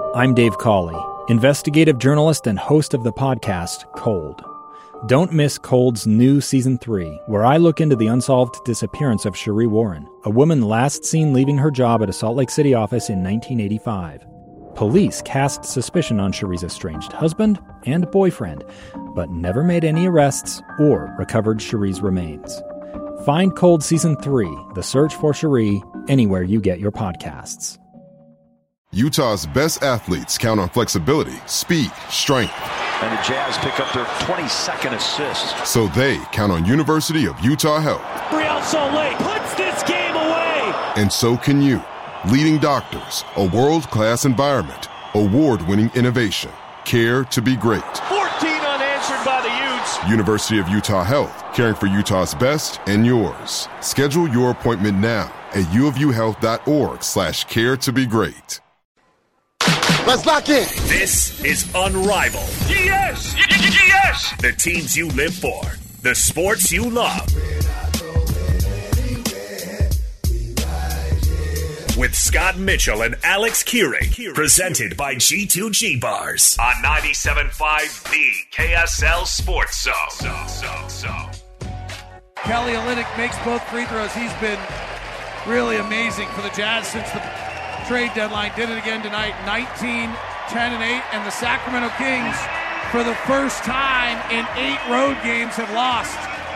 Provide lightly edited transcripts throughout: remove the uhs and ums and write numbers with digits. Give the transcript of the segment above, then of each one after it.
I'm Dave Cawley, investigative journalist and host of the podcast Cold. Don't miss Cold's new Season 3, where I look into the unsolved disappearance of Cherie Warren, a woman last seen leaving her job at a Salt Lake City office in 1985. Police cast suspicion on Cherie's estranged husband and boyfriend, but never made any arrests or recovered Cherie's remains. Find Cold Season 3, The Search for Cherie, anywhere you get your podcasts. Utah's best athletes count on flexibility, speed, strength. And the Jazz pick up their 22nd assist. So they count on University of Utah Health. Real Salt Lake puts this game away. And so can you. Leading doctors, a world-class environment, award-winning innovation, care to be great. 14 unanswered by the Utes. University of Utah Health, caring for Utah's best and yours. Schedule your appointment now at uofuhealth.org/care to be great. Let's lock in. This is Unrivaled. Yes! Yes! The teams you live for, the sports you love. With Scott Mitchell and Alex Keurig. Presented by G2G Bars on 97.5 The KSL Sports Zone. Kelly Olynyk makes both free throws. He's been really amazing for the Jazz since the trade deadline. Did it again tonight. 19, 10, and 8. And the Sacramento Kings, for the first time in 8 road games, have lost.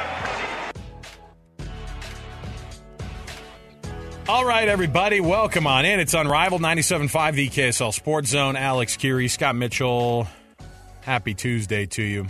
All right, everybody, welcome on in. It's Unrivaled, 97.5 The KSL Sports Zone. Alex Keurig, Scott Mitchell. Happy Tuesday to you.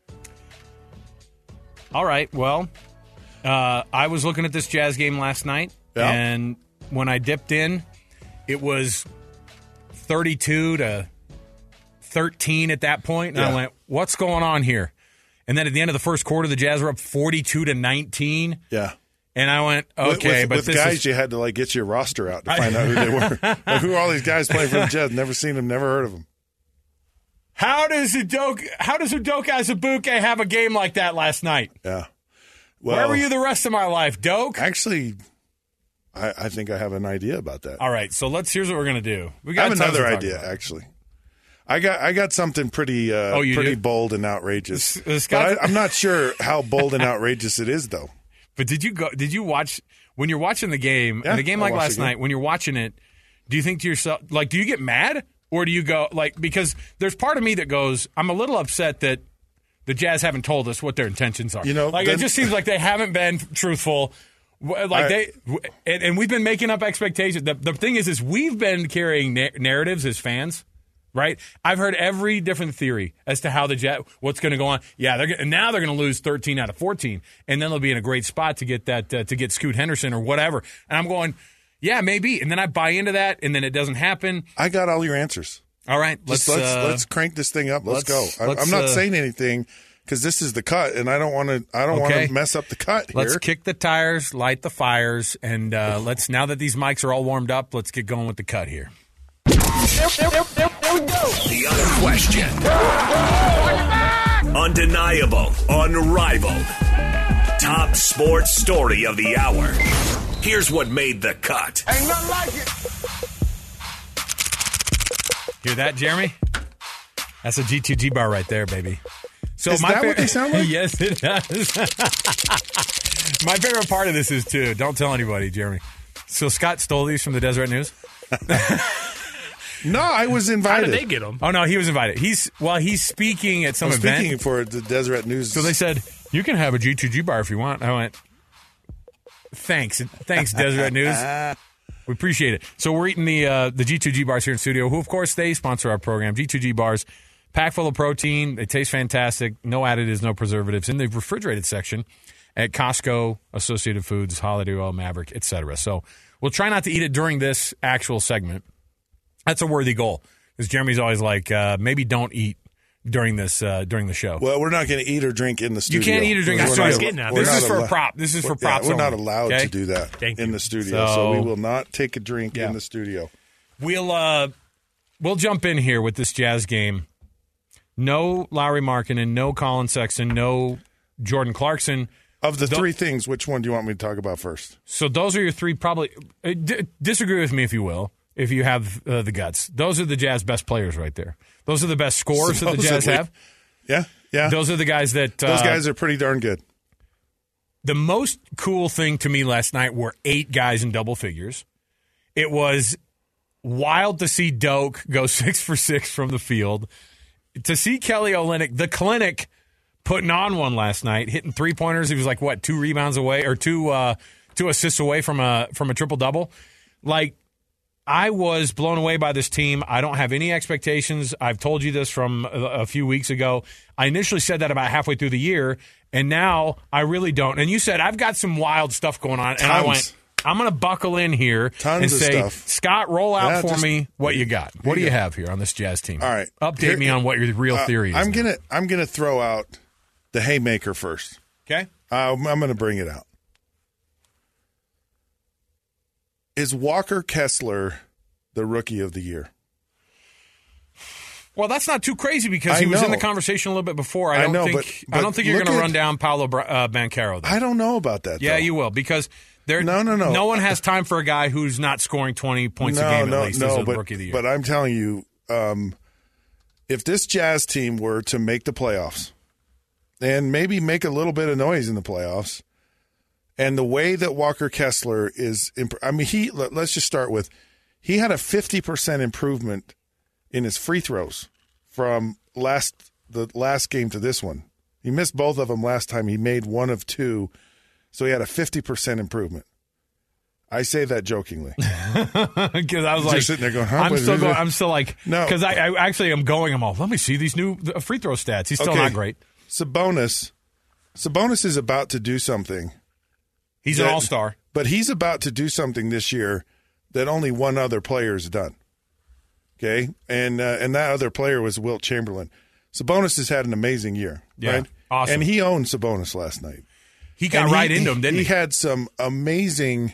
All right, well, I was looking at this Jazz game last night, and when I dipped in, it was 32-13 at that point, and I went, what's going on here? And then at the end of the first quarter, the Jazz were up 42-19. Yeah. And I went, okay, with this guys, is... you had to get your roster out to find out who they were. Like, who are all these guys playing for the Jazz? Never seen them, never heard of them. How does Udoka Azubuike have a game like that last night? Yeah. Well, where were you the rest of my life, Doke? Actually, I think I have an idea about that. All right, so here's what we're gonna do. I have another idea, actually. I got something pretty bold and outrageous. But I'm not sure how bold and outrageous it is, though. But did you watch when you're watching the game, in a game like last night, when you're watching it, do you think to yourself, like, do you get mad? Or do you go, like, because there's part of me that goes, I'm a little upset that the Jazz haven't told us what their intentions are. It just seems like they haven't been truthful. And we've been making up expectations. The thing is we've been carrying narratives as fans. Right, I've heard every different theory as to how the Jazz, what's going to go on. Yeah, now they're going to lose 13 out of 14, and then they'll be in a great spot to get that to get Scoot Henderson or whatever. And I'm going, yeah, maybe. And then I buy into that, and then it doesn't happen. I got all your answers. All right, let's crank this thing up. Let's go. I'm not saying anything because this is the cut, and I don't want to mess up the cut here. Let's kick the tires, light the fires, and let's, now that these mics are all warmed up, let's get going with the cut here. There we go. The unquestioned, undeniable, unrivaled, top sports story of the hour. Here's what made the cut. Ain't nothing like it. Hear that, Jeremy? That's a G2G bar right there, baby. So is that what they sound like? Yes, it does. My favorite part of this is, too, don't tell anybody, Jeremy. So Scott stole these from the Deseret News? No, I was invited. How did they get them? Oh, no, he was invited. He's speaking at some event. Speaking for the Deseret News. So they said, you can have a G2G bar if you want. I went, thanks, Deseret News. We appreciate it. So we're eating the G2G bars here in studio, who, of course, they sponsor our program. G2G bars, packed full of protein. They taste fantastic. No additives, no preservatives. In the refrigerated section at Costco, Associated Foods, Holiday Oil, Maverick, etc. So we'll try not to eat it during this actual segment. That's a worthy goal, because Jeremy's always like, maybe don't eat during the show. Well, we're not going to eat or drink in the studio. You can't eat or drink. That's what I was getting at. This is for a prop. This is for props. We're not allowed to do that in the studio, so we will not take a drink in the studio. We'll jump in here with this Jazz game. No Lauri Markkanen, no Colin Sexton, no Jordan Clarkson. Of the three things, which one do you want me to talk about first? So those are your three, probably. Disagree with me if you will. if you have the guts. Those are the Jazz best players right there. Those are the best scorers that the Jazz have. Yeah. Those are the guys that... those guys are pretty darn good. The most cool thing to me last night were 8 guys in double figures. It was wild to see Doak go 6 for 6 from the field. To see Kelly Olynyk, the clinic, putting on one last night, hitting 3-pointers. He was like, 2 rebounds away or 2 assists away from a triple-double. Like, I was blown away by this team. I don't have any expectations. I've told you this from a few weeks ago. I initially said that about halfway through the year, and now I really don't. And you said, I've got some wild stuff going on. And I went, I'm going to buckle in here and say, Scott, roll out for me what you got. What do you have here on this Jazz team? All right. Update me on what your real theory is. I'm gonna throw out the haymaker first. Okay. I'm going to bring it out. Is Walker Kessler the Rookie of the Year? Well, that's not too crazy because he was in the conversation a little bit before. I don't think you're going to run down Paolo Banchero, though. I don't know about that. Yeah, though. You will, because no one has time for a guy who's not scoring 20 points a game at least as a Rookie of the Year. But I'm telling you, if this Jazz team were to make the playoffs and maybe make a little bit of noise in the playoffs, and the way that Walker Kessler is, let's just start with, he had a 50% improvement in his free throws from the last game to this one. He missed both of them last time. He made one of 2, so he had a 50% improvement. I say that jokingly because I was like, sitting there going, I'm still like, no, because I actually am going. I'm all, let me see these new free throw stats. He's still not great. Sabonis is about to do something. He's an all-star, but he's about to do something this year that only one other player has done. Okay, and that other player was Wilt Chamberlain. Sabonis has had an amazing year, right? Awesome. And he owned Sabonis last night. He got right into him, didn't he? He had some amazing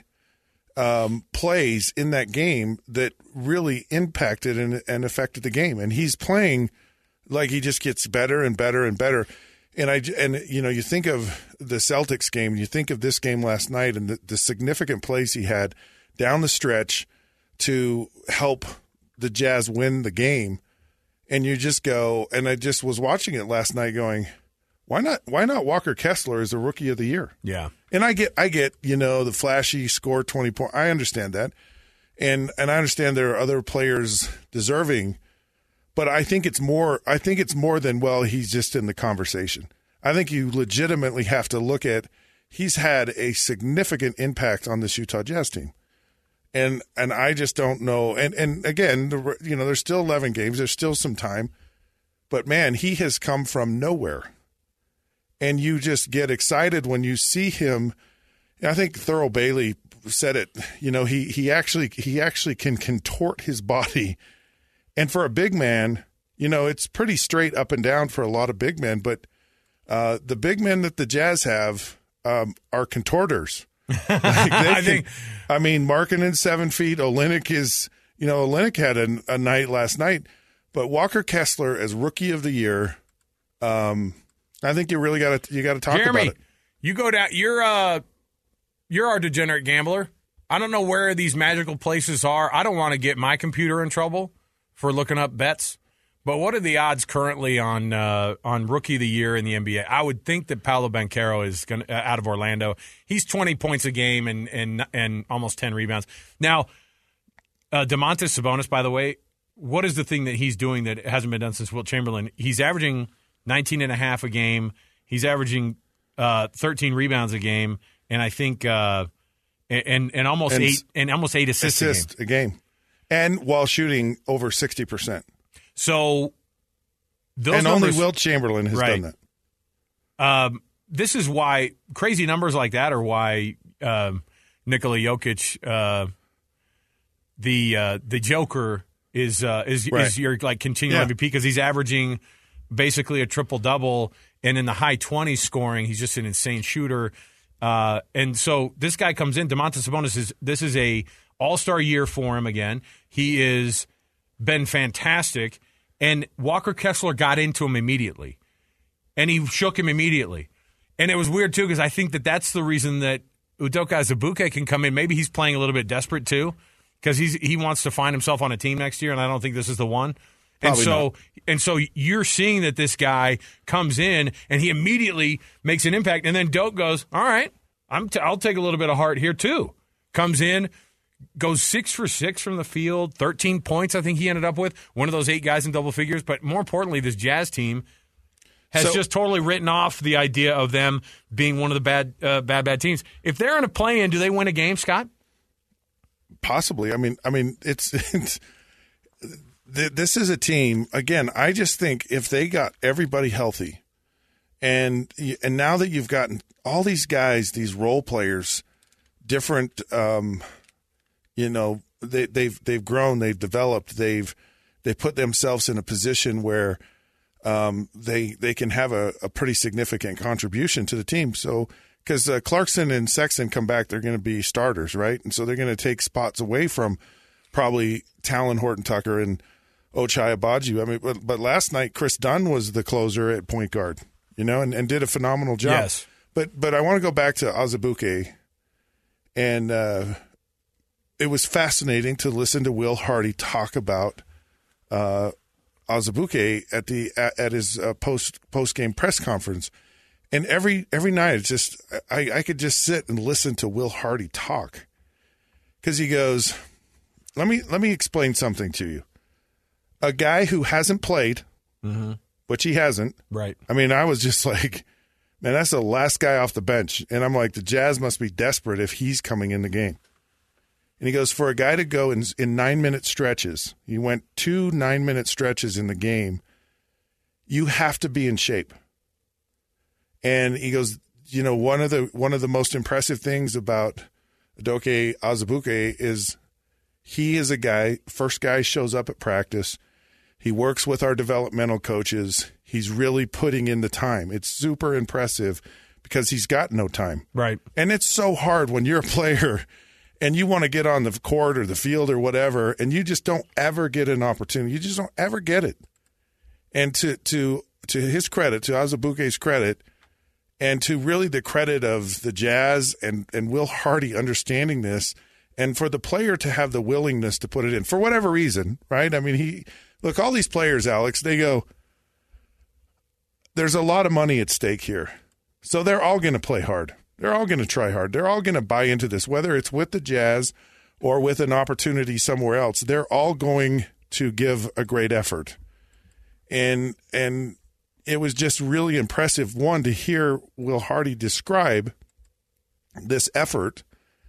plays in that game that really impacted and affected the game. And he's playing like he just gets better and better and better. And you think of the Celtics game, you think of this game last night, and the significant plays he had down the stretch to help the Jazz win the game, and you just go, and I just was watching it last night going, why not Walker Kessler as the Rookie of the Year? Yeah. And I get the flashy score 20 points. I understand that. And I understand there are other players deserving, but I think it's more than, well, he's just in the conversation. I think you legitimately have to look at, he's had a significant impact on this Utah Jazz team. And I just don't know. And again, there's still 11 games. There's still some time. But, man, he has come from nowhere. And you just get excited when you see him. I think Thurl Bailey said it. He actually can contort his body. And for a big man, it's pretty straight up and down for a lot of big men. But the big men that the Jazz have are contorters. Markkanen 7 feet. Olynyk had a night last night, but Walker Kessler as Rookie of the Year. I think you really got to talk Jeremy, about it. You go down. You're our degenerate gambler. I don't know where these magical places are. I don't want to get my computer in trouble for looking up bets. But what are the odds currently on Rookie of the Year in the NBA? I would think that Paolo Banchero is out of Orlando. He's 20 points a game and almost 10 rebounds. Now, Domantas Sabonis, by the way, what is the thing that he's doing that hasn't been done since Wilt Chamberlain? He's averaging 19.5 a game. He's averaging 13 rebounds a game, and I think and almost 8 assists a game, and while shooting over 60%. So, those and numbers, only Wilt Chamberlain has done that. This is why crazy numbers like that are why Nikola Jokic, the Joker, is your continual MVP because he's averaging basically a triple double and in the high 20s scoring. He's just an insane shooter, and so this guy comes in. Domantas Sabonis this is a all-star year for him again. He is been fantastic, and Walker Kessler got into him immediately, and he shook him immediately. And it was weird, too, because I think that's the reason that Udoka Azubuike can come in. Maybe he's playing a little bit desperate, too, because he wants to find himself on a team next year, and I don't think this is the one. Probably and so you're seeing that this guy comes in and he immediately makes an impact, and then Doak goes, all right, I'll take a little bit of heart here too. Comes in, goes 6 for 6 from the field, 13 points I think he ended up with, one of those 8 guys in double figures. But more importantly, this Jazz team has just totally written off the idea of them being one of the bad teams. If they're in a play-in, do they win a game, Scott? Possibly. I mean, it's this is a team. Again, I just think if they got everybody healthy, and now that you've gotten all these guys, these role players, different, they've grown, they've developed, they've put themselves in a position where they can have a pretty significant contribution to the team. So because Clarkson and Sexton come back, they're going to be starters, right? And so they're going to take spots away from probably Talon Horton-Tucker and Ochai Agbaji. I mean, but last night Chris Dunn was the closer at point guard, and did a phenomenal job. Yes. But I want to go back to Azubuike, and it was fascinating to listen to Will Hardy talk about Azubuike at his post game press conference. And every night, it's just I could just sit and listen to Will Hardy talk, because he goes, let me explain something to you. A guy who hasn't played, which he hasn't. Right. I mean, I was just like, man, that's the last guy off the bench. And I'm like, the Jazz must be desperate if he's coming in the game. And he goes, for a guy to go in 9-minute stretches, he went 2 9-minute stretches in the game, you have to be in shape. And he goes, one of the most impressive things about Udoka Azubuike is he is a guy, first guy shows up at practice. He works with our developmental coaches. He's really putting in the time. It's super impressive because he's got no time. Right. And it's so hard when you're a player and you want to get on the court or the field or whatever, and you just don't ever get an opportunity. You just don't ever get it. And to his credit, to Azubuike's credit, and to really the credit of the Jazz and Will Hardy understanding this, and for the player to have the willingness to put it in for whatever reason, right? I mean, look, all these players, Alex, they go, there's a lot of money at stake here. So they're all going to play hard. They're all going to try hard. They're all going to buy into this, whether it's with the Jazz or with an opportunity somewhere else. They're all going to give a great effort. And it was just really impressive, one, to hear Will Hardy describe this effort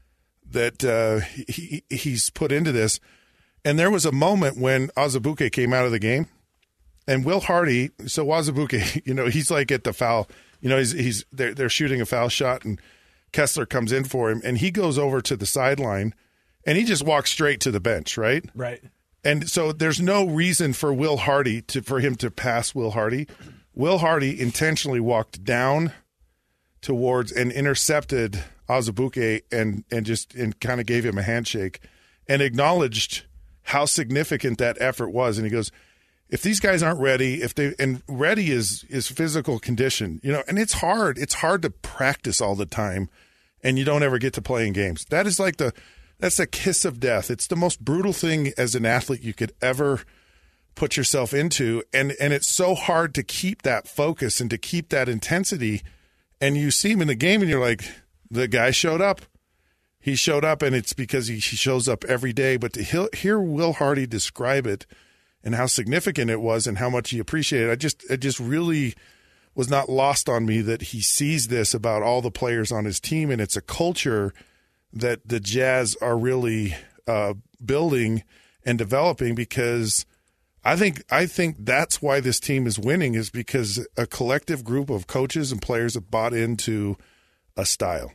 that he's put into this. And there was a moment when Azubuike came out of the game, and Will Hardy, so Azubuike, he's like at the foul, they're shooting a foul shot, and Kessler comes in for him, and he goes over to the sideline, and he just walks straight to the bench, right? Right. And so there's no reason for Will Hardy for him to pass Will Hardy. Will Hardy intentionally walked down towards and intercepted Azubuike and kind of gave him a handshake and acknowledged how significant that effort was. And he goes, if these guys aren't ready, and ready is physical condition, and it's hard to practice all the time and you don't ever get to play in games. That is like that's the kiss of death. It's the most brutal thing as an athlete you could ever put yourself into. And it's so hard to keep that focus and to keep that intensity. And you see him in the game and you're like, the guy showed up. He showed up, and it's because he shows up every day. But to hear Will Hardy describe it and how significant it was and how much he appreciated it just really was not lost on me that he sees this about all the players on his team. And it's a culture that the Jazz are really building and developing, because I think that's why this team is winning, is because a collective group of coaches and players have bought into a style.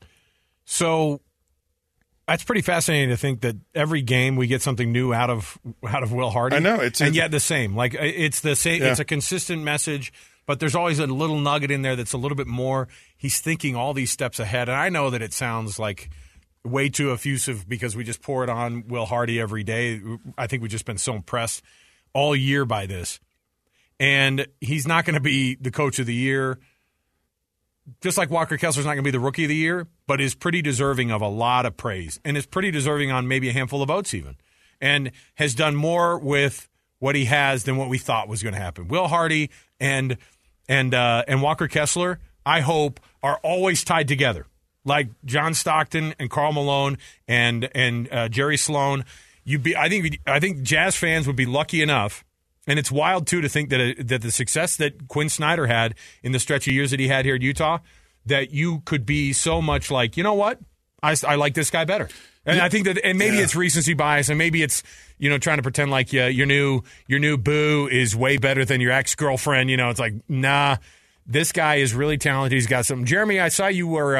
So that's pretty fascinating to think that every game we get something new out of Will Hardy. I know, and yet the same. Like it's the same. Yeah. It's a consistent message, but there's always a little nugget in there that's a little bit more. He's thinking all these steps ahead, and I know that it sounds like way too effusive because we just pour it on Will Hardy every day. I think we've just been so impressed all year by this, and he's not going to be the coach of the year. Just like Walker Kessler's not going to be the rookie of the year, but is pretty deserving of a lot of praise and is pretty deserving on maybe a handful of votes even, and has done more with what he has than what we thought was going to happen. Will Hardy and Walker Kessler, I hope, are always tied together, like John Stockton and Karl Malone and Jerry Sloan. I think Jazz fans would be lucky enough, and it's wild too to think that the success that Quinn Snyder had in the stretch of years that he had here at Utah, that you could be so much like, you know what, I like this guy better. And I think that, and maybe it's recency bias, and maybe it's, you know, trying to pretend like your new boo is way better than your ex-girlfriend. You know, it's like, nah, this guy is really talented. He's got something. Jeremy, I saw you were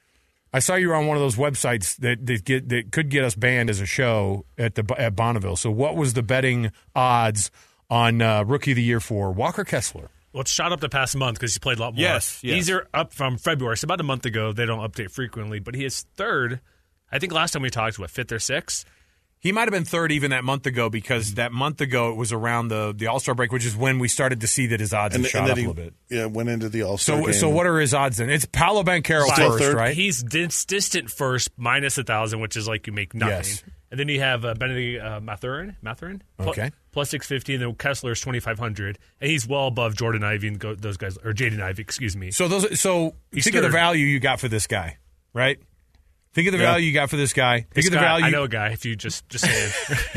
on one of those websites that could get us banned as a show at Bonneville. So what was the betting odds on Rookie of the Year for Walker Kessler? Well, it's shot up the past month because he played a lot more. Yes. These are up from February, so about a month ago. They don't update frequently, but he is third. I think last time we talked, fifth or sixth? He might have been third even that month ago, because that month ago it was around the All-Star break, which is when we started to see that his odds had shot up a little bit. Yeah, went into the All-Star game. So what are his odds then? It's Paolo Banchero Still first, third. right? He's distant first, minus 1,000, which is like you make nothing. Yes. And then you have Benedict Mathurin, okay, plus 650, and then Kessler's 2,500, and he's well above Jordan Ivey and those guys, or Jaden Ivey, excuse me. So think of the value you got for this guy, right? Think of the value you got for this guy. Think of the value. I know a guy. If you just saying.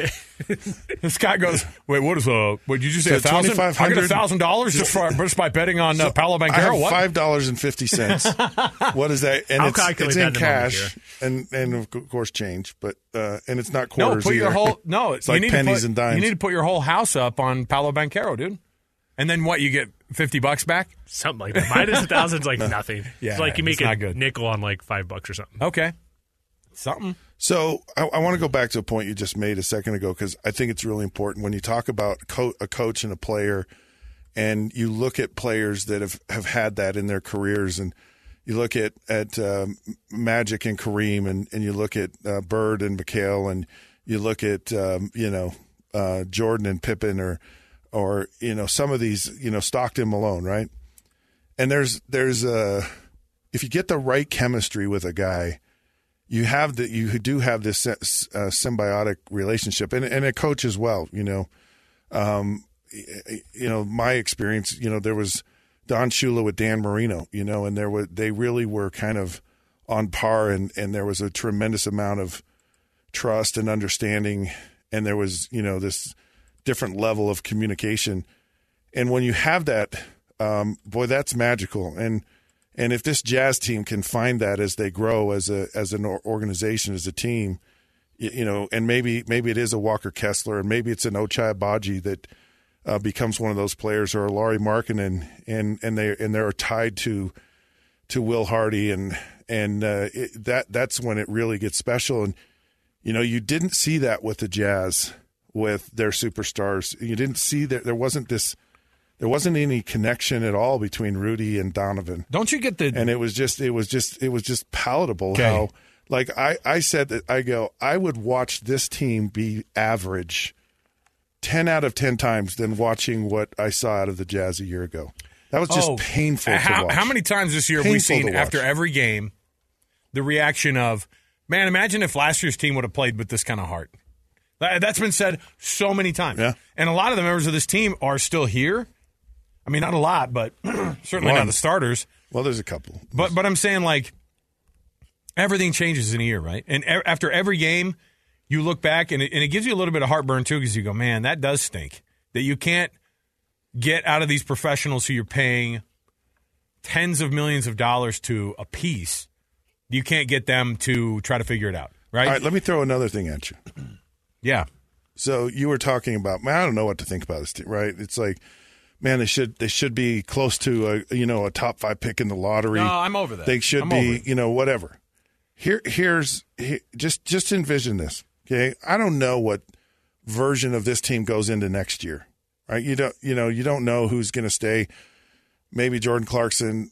Scott goes, wait, what is what did you just say? So 1,000? I get $1,000 just by betting on Paolo Banchero. I have $5.50. What is that? And it's in cash and of course change, but and it's not quarters. It's like pennies and dimes. You need to put your whole house up on Paolo Banchero, dude. And then what? You get $50 back? Something like that. Minus 1,000 is like nothing. Yeah, it's like you make a good nickel on like $5 or something. Okay. Something. So I want to go back to a point you just made a second ago, because I think it's really important when you talk about a coach and a player, and you look at players that have had that in their careers, and you look at Magic and Kareem, and you look at Bird and McHale, and you look at Jordan and Pippen, or some of these, Stockton, Malone, right? And there's if you get the right chemistry with a guy, you do have this symbiotic relationship, and a coach as well. My experience, there was Don Shula with Dan Marino, and they really were kind of on par, and there was a tremendous amount of trust and understanding, and there was this different level of communication. And when you have that, boy, that's magical. And if this Jazz team can find that as they grow as an organization, as a team, and maybe it is a Walker Kessler, and maybe it's an Ochai Agbaji that becomes one of those players, or a Lauri Markkanen, and they're tied to Will Hardy, and that's when it really gets special. And you didn't see that with the Jazz, with their superstars. You didn't see that there wasn't any connection at all between Rudy and Donovan. Don't you get and it was just palatable. Okay. How, like I said that I would watch this team be average 10 out of 10 times than watching what I saw out of the Jazz a year ago. That was just painful to watch. How many times this year have we seen after every game the reaction of, man, imagine if last year's team would have played with this kind of heart. That's been said so many times. Yeah. And a lot of the members of this team are still here. I mean, not a lot, but certainly not the starters. Well, there's a couple. But I'm saying, like, everything changes in a year, right? And after every game, you look back, and it gives you a little bit of heartburn, too, because you go, man, that does stink. That you can't get out of these professionals who you're paying tens of millions of dollars to a piece. You can't get them to try to figure it out, right? All right, let me throw another thing at you. Yeah. So you were talking about, man, I don't know what to think about this team, right? It's like, man, they should be close to a top 5 pick in the lottery. No, I'm over that. They should be, whatever. Here's just envision this, okay? I don't know what version of this team goes into next year, right? You don't know who's going to stay. Maybe Jordan Clarkson.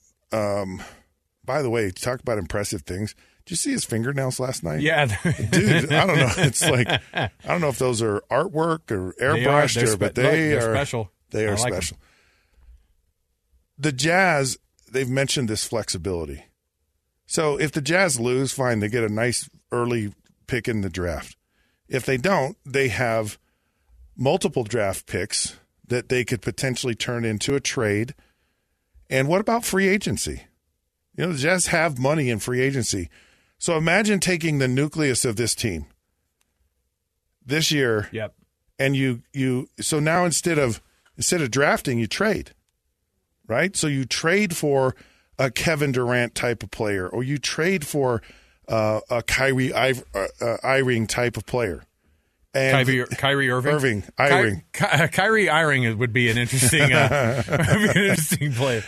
By the way, talk about impressive things. Did you see his fingernails last night? Yeah. Dude, I don't know. It's like, I don't know if those are artwork or airbrushed, but they're special. They are special. The Jazz, they've mentioned this flexibility. So if the Jazz lose, fine, they get a nice early pick in the draft. If they don't, they have multiple draft picks that they could potentially turn into a trade. And what about free agency? You know, the Jazz have money in free agency. So imagine taking the nucleus of this team this year. Yep. And so now instead of drafting, you trade. Right? So you trade for a Kevin Durant type of player, or you trade for a Kyrie Irving type of player. And Kyrie Irving? Kyrie Irving would be an interesting player.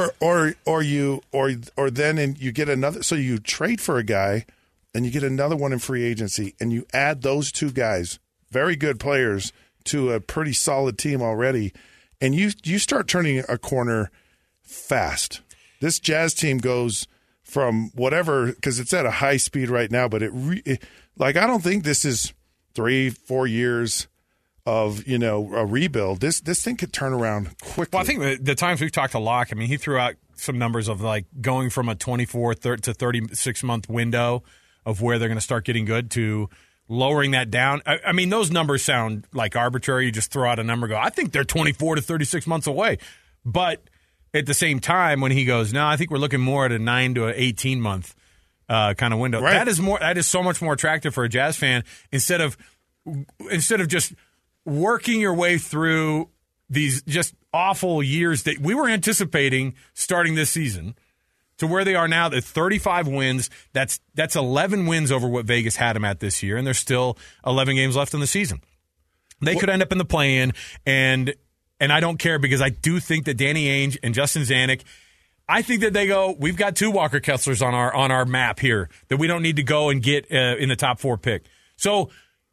Or then you get another. So you trade for a guy, and you get another one in free agency, and you add those two guys, very good players, to a pretty solid team already, and you start turning a corner fast. This Jazz team goes from whatever, because it's at a high speed right now, but I don't think this is 3-4 years of a rebuild. This thing could turn around quickly. Well, I think the times we've talked to Locke, I mean, he threw out some numbers of like going from a 24 to 36 month window of where they're going to start getting good to lowering that down. I mean, those numbers sound like arbitrary. You just throw out a number, and go, I think they're 24 to 36 months away, but at the same time, when he goes, no, I think we're looking more at a 9 to an 18 month kind of window. Right. That is so much more attractive for a Jazz fan instead of just working your way through these just awful years that we were anticipating starting this season to where they are now. At 35 wins, that's 11 wins over what Vegas had them at this year, and there's still 11 games left in the season. They could end up in the play-in, and I don't care, because I do think that Danny Ainge and Justin Zanuck, I think that they go, we've got 2 Walker Kesslers on our map here that we don't need to go and get in the top 4 pick. So,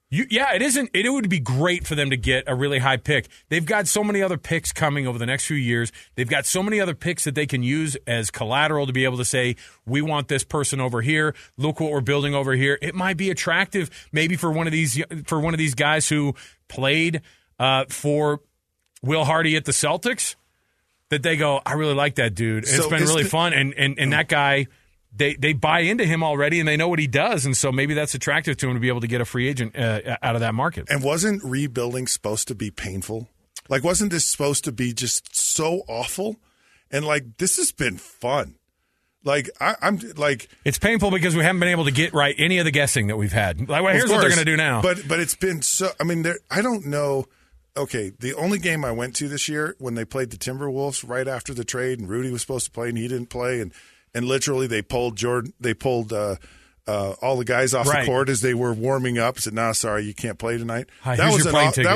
it would be great for them to get a really high pick. They've got so many other picks coming over the next few years. They've got so many other picks that they can use as collateral to be able to say, we want this person over here. Look what we're building over here. It might be attractive maybe for one of these guys who played for Will Hardy at the Celtics, that they go, I really like that dude. It's been really fun. And that guy, they buy into him already, and they know what he does. And so maybe that's attractive to him to be able to get a free agent out of that market. And wasn't rebuilding supposed to be painful? Like, wasn't this supposed to be just so awful? And, like, this has been fun. Like, I'm like... It's painful because we haven't been able to get right any of the guessing that we've had. Like, well, here's what they're going to do now. But it's been so... I mean, I don't know... Okay, the only game I went to this year when they played the Timberwolves right after the trade, and Rudy was supposed to play and he didn't play, and literally they pulled all the guys off the court as they were warming up. Said, "No, sorry, you can't play tonight." That was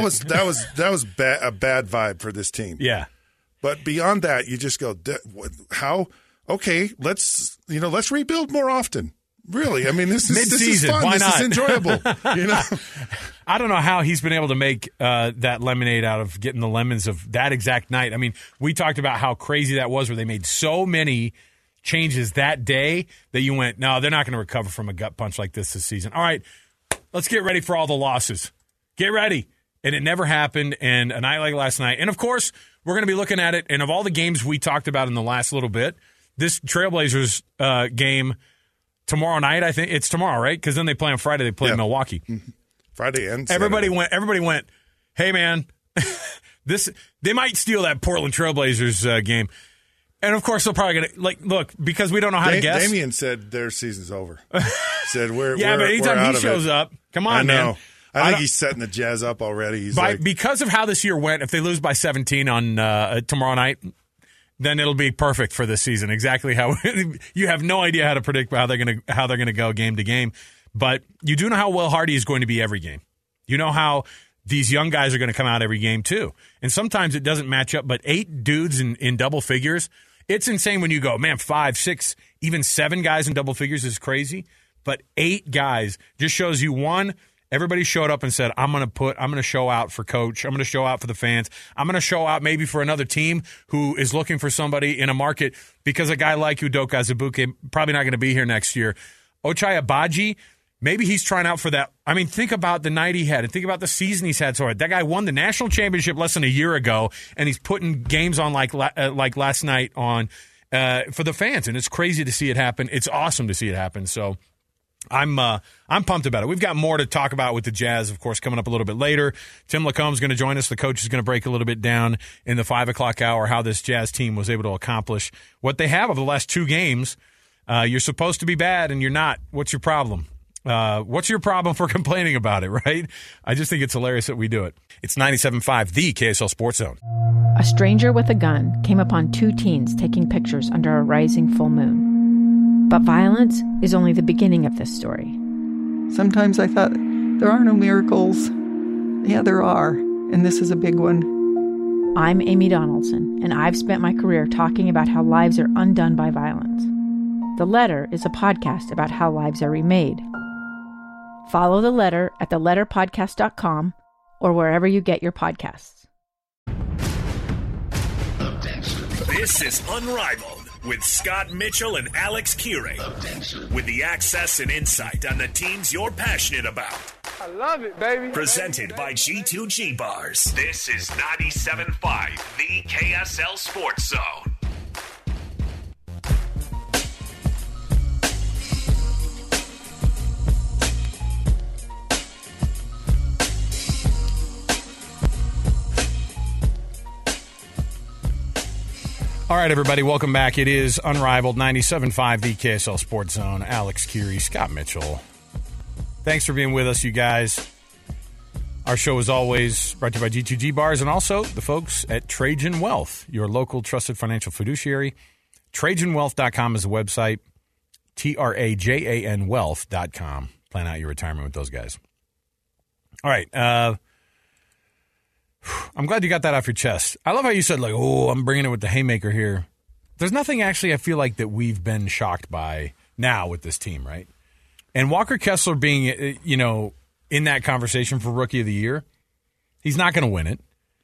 a bad vibe for this team. Yeah, but beyond that, you just go, how? Okay, let's rebuild more often. Really, I mean, this is fun. Why not? This is enjoyable. I don't know how he's been able to make that lemonade out of getting the lemons of that exact night. I mean, we talked about how crazy that was, where they made so many changes that day that you went, no, they're not going to recover from a gut punch like this season. All right, let's get ready for all the losses. Get ready. And it never happened, and a night like last night. And, of course, we're going to be looking at it, and of all the games we talked about in the last little bit, this Trailblazers game tomorrow night, I think it's tomorrow, right? Because then they play on Friday. They play in Milwaukee. Mm-hmm. Friday and Saturday. Everybody went, hey, man, they might steal that Portland Trailblazers game. And, of course, they'll probably get it. Look, because we don't know how to guess. Damian said their season's over. Said but anytime he shows up, come on, man. I think he's setting the Jazz up already. Because of how this year went, if they lose by 17 on tomorrow night, then it'll be perfect for this season. Exactly how you have no idea how to predict how they're going to go game to game. But you do know how Will Hardy is going to be every game. You know how these young guys are going to come out every game too. And sometimes it doesn't match up, but 8 dudes in double figures, it's insane when you go, man, 5, 6, even 7 guys in double figures is crazy. But 8 guys just shows you, one, everybody showed up and said, I'm going to show out for coach. I'm going to show out for the fans. I'm going to show out maybe for another team who is looking for somebody in a market, because a guy like Udoka Azubuike probably not going to be here next year. Ochai Agbaji, maybe he's trying out for that. I mean, think about the night he had and think about the season he's had. So that guy won the national championship less than a year ago, and he's putting games on like last night on. for the fans, and it's crazy to see it happen. It's awesome to see it happen. So I'm pumped about it. We've got more to talk about with the Jazz, of course, coming up a little bit later. Tim Lacombe's going to join us. The coach is going to break a little bit down in the 5 o'clock hour how this Jazz team was able to accomplish what they have over the last 2 games. You're supposed to be bad, and you're not. What's your problem? What's your problem for complaining about it, right? I just think it's hilarious that we do it. It's 97.5, the KSL Sports Zone. A stranger with a gun came upon 2 teens taking pictures under a rising full moon. But violence is only the beginning of this story. Sometimes I thought, there are no miracles. Yeah, there are, and this is a big one. I'm Amy Donaldson, and I've spent my career talking about how lives are undone by violence. The Letter is a podcast about how lives are remade. Follow The Letter at theletterpodcast.com or wherever you get your podcasts. This is Unrivaled with Scott Mitchell and Alex Kirry. With the access and insight on the teams you're passionate about. I love it, baby. Presented by G2G Bars. This is 97.5, the KSL Sports Zone. All right, everybody, welcome back. It is Unrivaled 97.5, the KSL Sports Zone. Alex Kirry, Scott Mitchell. Thanks for being with us, you guys. Our show is always brought to you by G2G Bars and also the folks at Trajan Wealth, your local trusted financial fiduciary. TrajanWealth.com is the website. TRAJAN Wealth.com. Plan out your retirement with those guys. All right, I'm glad you got that off your chest. I love how you said, like, oh, I'm bringing it with the haymaker here. There's nothing actually I feel like that we've been shocked by now with this team, right? And Walker Kessler being, you know, in that conversation for Rookie of the Year, he's not going to win it.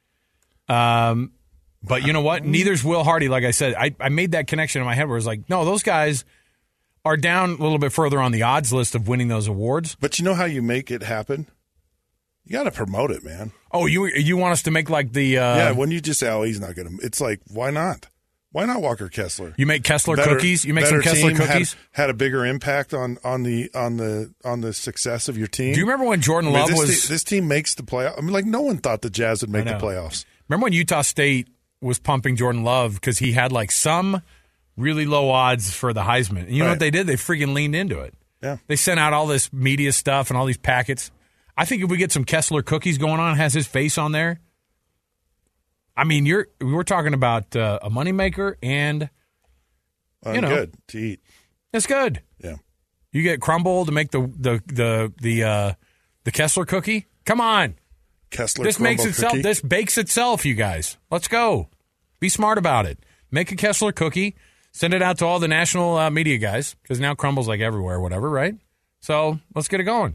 But you know what? Neither's Will Hardy, like I said. I made that connection in my head where it's like, no, those guys are down a little bit further on the odds list of winning those awards. But you know how you make it happen? You got to promote it, man. Oh, you want us to make like the... yeah, when you just say, oh, he's not going to... It's like, why not? Why not Walker Kessler? You make Kessler cookies? You make some Kessler cookies? Had a bigger impact on the success of your team. Do you remember when Jordan Love was... This team makes the playoffs. I mean, like, no one thought the Jazz would make the playoffs. Remember when Utah State was pumping Jordan Love because he had like some really low odds for the Heisman? And you know what they did? They freaking leaned into it. Yeah. They sent out all this media stuff and all these packets. I think if we get some Kessler cookies going on, has his face on there. I mean, we're talking about a moneymaker and you know, good to eat. It's good. Yeah, you get Crumble to make the Kessler cookie. Come on, Kessler. This makes itself. Cookie. This bakes itself. You guys, let's go. Be smart about it. Make a Kessler cookie. Send it out to all the national media guys because now Crumble's like everywhere, whatever, right? So let's get it going.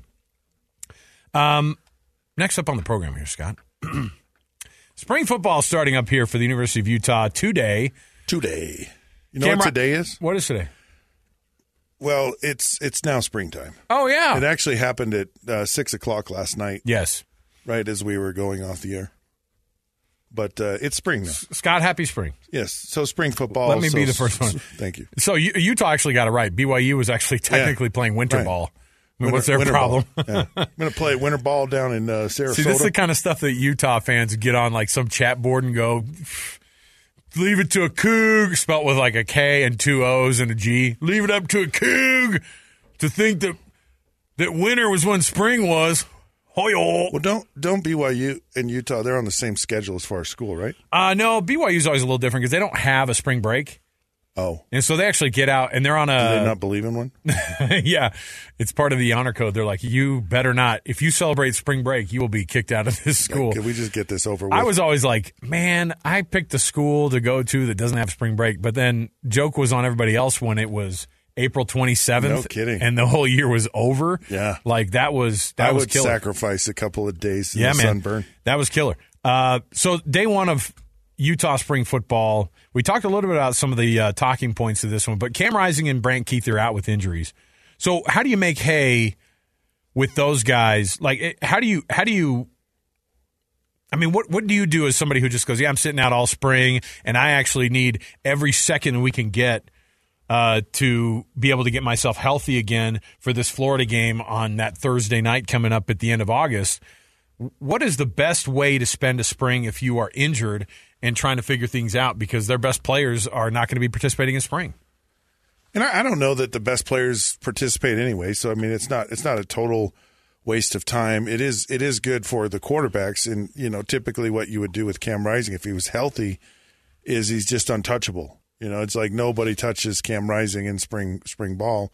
Next up on the program here, Scott. Spring football starting up here for the University of Utah today. Today. You know what today is? What is today? Well, it's now springtime. Oh, yeah. It actually happened at 6 o'clock last night. Yes. Right as we were going off the air. But it's spring now. Scott, happy spring. Yes. So spring football. Let me be the first one. Thank you. So Utah actually got it right. BYU was actually technically playing winter ball. I mean, what's their problem? Yeah. I'm going to play winter ball down in Sarasota. See, this is the kind of stuff that Utah fans get on like some chat board and go, leave it to a Coug, spelt with like a K and 2 O's and a G. Leave it up to a Coug to think that winter was when spring was. Hoyo. Well, don't BYU and Utah, they're on the same schedule as far as school, right? No, BYU's always a little different because they don't have a spring break. Oh. And so they actually get out, and they're on a... Do they not believe in one? Yeah. It's part of the honor code. They're like, you better not. If you celebrate spring break, you will be kicked out of this school. Can we just get this over with? I was always like, man, I picked a school to go to that doesn't have spring break. But then joke was on everybody else when it was April 27th. No kidding. And the whole year was over. Yeah. Like, that was killer. I would sacrifice a couple of days in the sunburn. That was killer. So day one of Utah spring football, we talked a little bit about some of the talking points of this one, but Cam Rising and Brant Keith are out with injuries. So how do you make hay with those guys? Like, how do you? I mean, what do you do as somebody who just goes, I'm sitting out all spring, and I actually need every second we can get to be able to get myself healthy again for this Florida game on that Thursday night coming up at the end of August. What is the best way to spend a spring if you are injured and trying to figure things out because their best players are not going to be participating in spring? And I don't know that the best players participate anyway. So I mean, it's not a total waste of time. It is good for the quarterbacks. And typically what you would do with Cam Rising if he was healthy is he's just untouchable. It's like nobody touches Cam Rising in spring ball.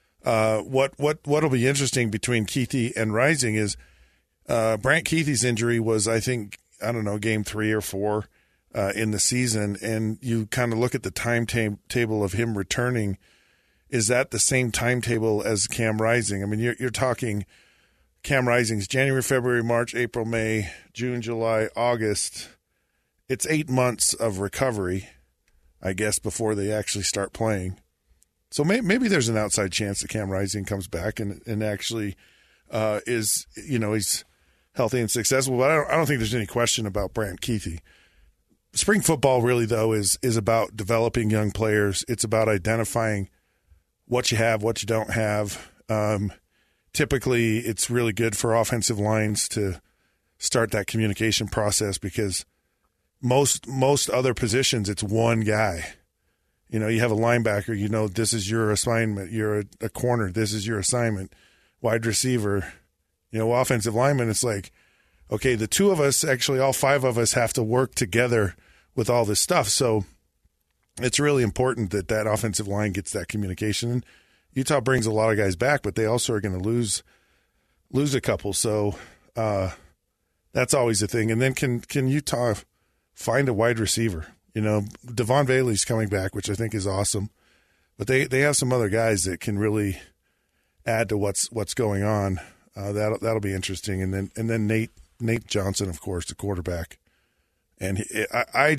What'll be interesting between Keithy and Rising is Brant Keithy's injury was, I think, game 3 or 4 in the season, and you kind of look at the timetable of him returning. Is that the same timetable as Cam Rising? I mean, you're talking Cam Rising's January, February, March, April, May, June, July, August. It's 8 months of recovery, I guess, before they actually start playing. So maybe there's an outside chance that Cam Rising comes back and actually is, he's healthy and successful. But I don't think there's any question about Brant Keithy. Spring football really, though, is about developing young players. It's about identifying what you have, what you don't have. Typically, it's really good for offensive lines to start that communication process because most other positions, it's one guy. You have a linebacker, this is your assignment. You're a corner, this is your assignment. Wide receiver, offensive lineman, it's like, okay, the two of us, actually all 5 of us have to work together with all this stuff. So it's really important that offensive line gets that communication. And Utah brings a lot of guys back, but they also are going to lose a couple. So that's always a thing. And then can Utah find a wide receiver? Devon Bailey's coming back, which I think is awesome. But they have some other guys that can really add to what's going on. That'll be interesting. And then Nate Johnson, of course, the quarterback. And I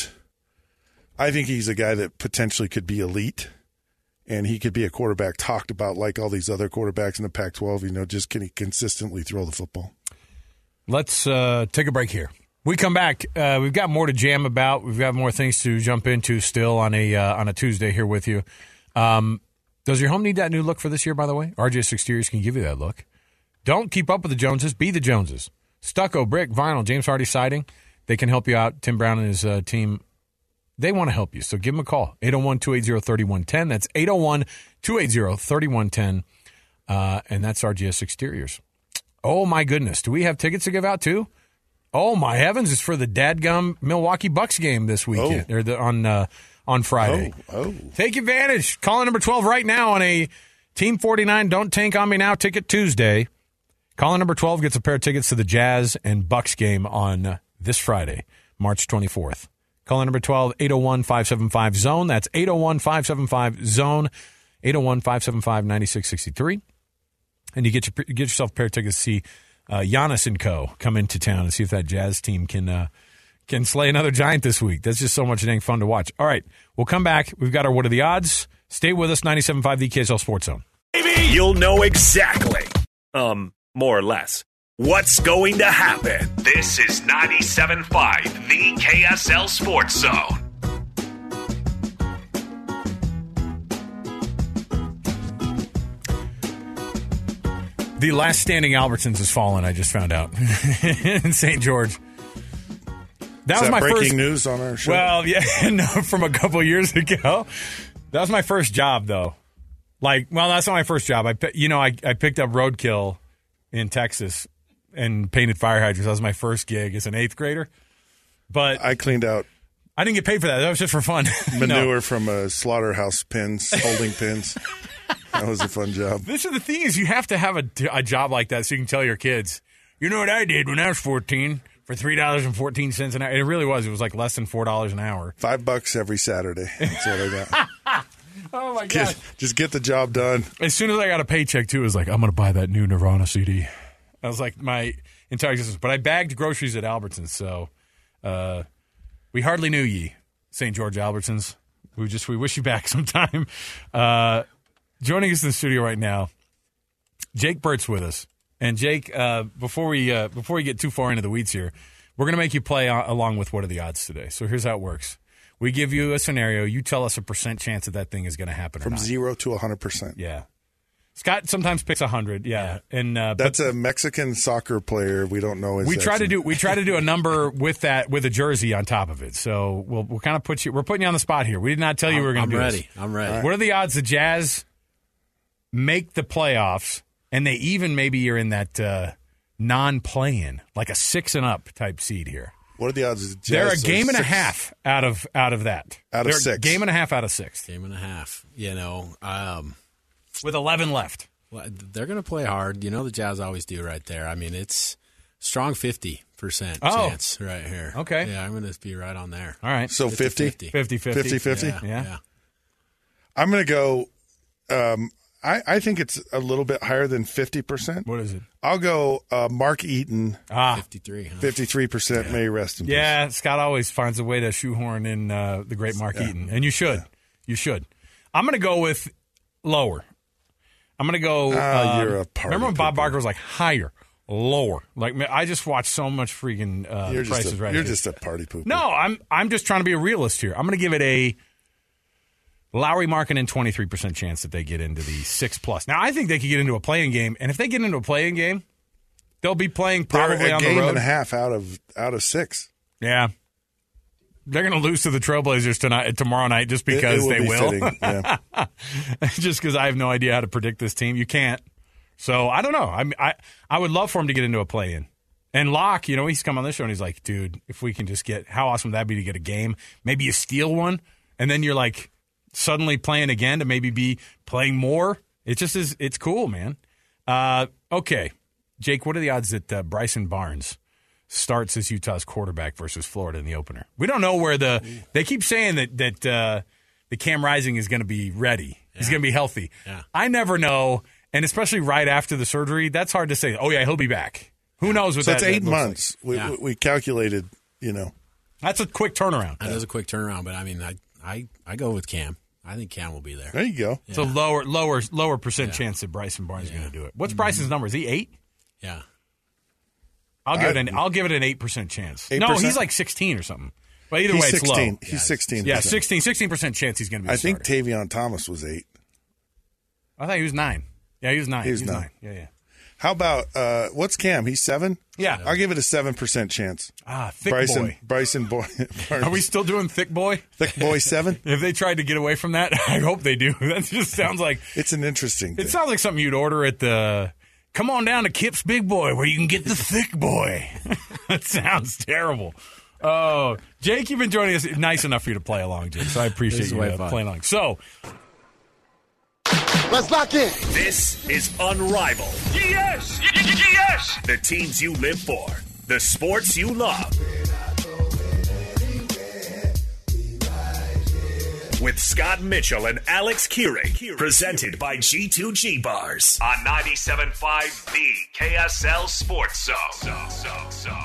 think he's a guy that potentially could be elite, and he could be a quarterback talked about like all these other quarterbacks in the Pac-12. Just can he consistently throw the football? Let's take a break here. We come back. We've got more to jam about. We've got more things to jump into still on a Tuesday here with you. Does your home need that new look for this year, by the way? RJS Exteriors can give you that look. Don't keep up with the Joneses. Be the Joneses. Stucco, brick, vinyl, James Hardy siding. They can help you out. Tim Brown and his team, they want to help you. So give them a call. 801-280-3110. That's 801-280-3110. And that's RJS Exteriors. Oh, my goodness. Do we have tickets to give out, too? Oh, my heavens. It's for the dadgum Milwaukee Bucks game this weekend. Or on Friday. Take advantage. Call number 12 right now on a Team 49 Don't Tank on Me Now Ticket Tuesday. Caller number 12 gets a pair of tickets to the Jazz and Bucks game on this Friday, March 24th. Caller number 12, 801-575-ZONE. That's 801-575-ZONE, 801-575-9663. And you get yourself a pair of tickets to see Giannis and Co. come into town and see if that Jazz team can slay another giant this week. That's just so much dang fun to watch. All right, we'll come back. We've got our What Are the Odds? Stay with us, 97.5 the KSL Sports Zone. You'll know exactly, more or less, what's going to happen. This is 97.5 the KSL Sports Zone. The last standing Albertsons has fallen, I just found out, in St. George. That was my breaking news on our show? Well, yeah, no, from a couple years ago. That was my first job, though. That's not my first job. I picked up roadkill in Texas and painted fire hydrants. That was my first gig as an 8th grader. But I cleaned out. I didn't get paid for that. That was just for fun. Manure from a slaughterhouse pins, holding pins. That was a fun job. This is the thing is you have to have a job like that so you can tell your kids, you know what I did when I was 14 for $3.14 an hour. It really was. It was like less than $4 an hour. $5 every Saturday. That's what I got. Oh, my God. Just get the job done. As soon as I got a paycheck, too, it was like, I'm going to buy that new Nirvana CD. I was like, my entire existence. But I bagged groceries at Albertsons, so we hardly knew ye, St. George Albertsons. We wish you back sometime. Joining us in the studio right now, Jake Burt's with us. And Jake, before we get too far into the weeds here, We're going to make you play along with what are the odds today. So here's how it works. We give you a scenario. You tell us a % chance that thing is going to happen from or not. 0 to 100%. Yeah. Scott sometimes picks 100. Yeah. And that's a Mexican soccer player. We don't know his we try to do a number with that with a jersey on top of it. So we'll kind of we're putting you on the spot here. We did not tell you we were going to do this. I'm ready. Right. What are the odds the Jazz make the playoffs and they even maybe you're in that non-play-in, like a 6 and up type seed here? What are the odds? The Jazz they're a game and a half out of that. Out of 6. Game and a half out of 6. Game and a half. With 11 left. Well, they're going to play hard. The Jazz always do right there. I mean, it's strong 50% chance right here. Okay. Yeah, I'm going to be right on there. All right. So 50? 50-50? Yeah. I'm going to go I think it's a little bit higher than 50%. What is it? I'll go Mark Eaton. 53. 53%. May rest in peace. Yeah, Scott always finds a way to shoehorn in the great Mark Eaton. And you should. You should. I'm going to go with lower. I'm going to go. You're a party. Remember when Bob Barker was like higher, lower? Like I just watched so much freaking Prices Right. You're just a party pooper. No, I'm just trying to be a realist here. I'm going to give it a Lowry Markkanen 23% chance that they get into the 6+. Now I think they could get into a playing game, and if they get into a playing game, they'll be playing probably on the road. Game and a half out of 6. Yeah. They're going to lose to the Trailblazers tomorrow night just because they will. Yeah. Just because I have no idea how to predict this team. You can't. So I don't know. I would love for him to get into a play-in. And Locke, he's come on this show and he's like, dude, if we can just how awesome would that be to get a game? Maybe you steal one, and then you're like suddenly playing again to maybe be playing more. It just is. It's cool, man. Okay, Jake, what are the odds that Bryson Barnes starts as Utah's quarterback versus Florida in the opener? We don't know where they keep saying that the Cam Rising is going to be ready. Yeah. He's going to be healthy. Yeah. I never know, and especially right after the surgery, that's hard to say. Oh, yeah, he'll be back. Who knows what that looks like. So it's 8 months. Like. We calculated, That's a quick turnaround. That is a quick turnaround, but I mean, I go with Cam. I think Cam will be there. There you go. Yeah. So lower percent chance that Bryson Barnes is going to do it. What's Bryson's number? Is he 8? Yeah. I'll give it an 8% chance. 8%? No, he's like 16 or something. But either way, it's 16. low. He's 16. Yeah, 16% chance he's going to be. I think Tavion Thomas was 8. I thought he was 9. Yeah, he was 9. He was 9. Yeah. How about what's Cam? He's 7. Yeah, I'll give it a 7% chance. Thick boy. Bryson boy. Are we still doing thick boy? Thick boy 7. If they tried to get away from that, I hope they do. That just sounds like it's an interesting thing. It sounds like something you'd order at the. Come on down to Kip's Big Boy where you can get the thick boy. That sounds terrible. Oh, Jake, you've been joining us. Nice enough for you to play along, Jake. So I appreciate you playing along. So, let's lock in. This is Unrivaled. Yes! Yes! The teams you live for, the sports you love. With Scott Mitchell and Alex Keurig, presented by G2G Bars on 97.5 The KSL Sports Zone.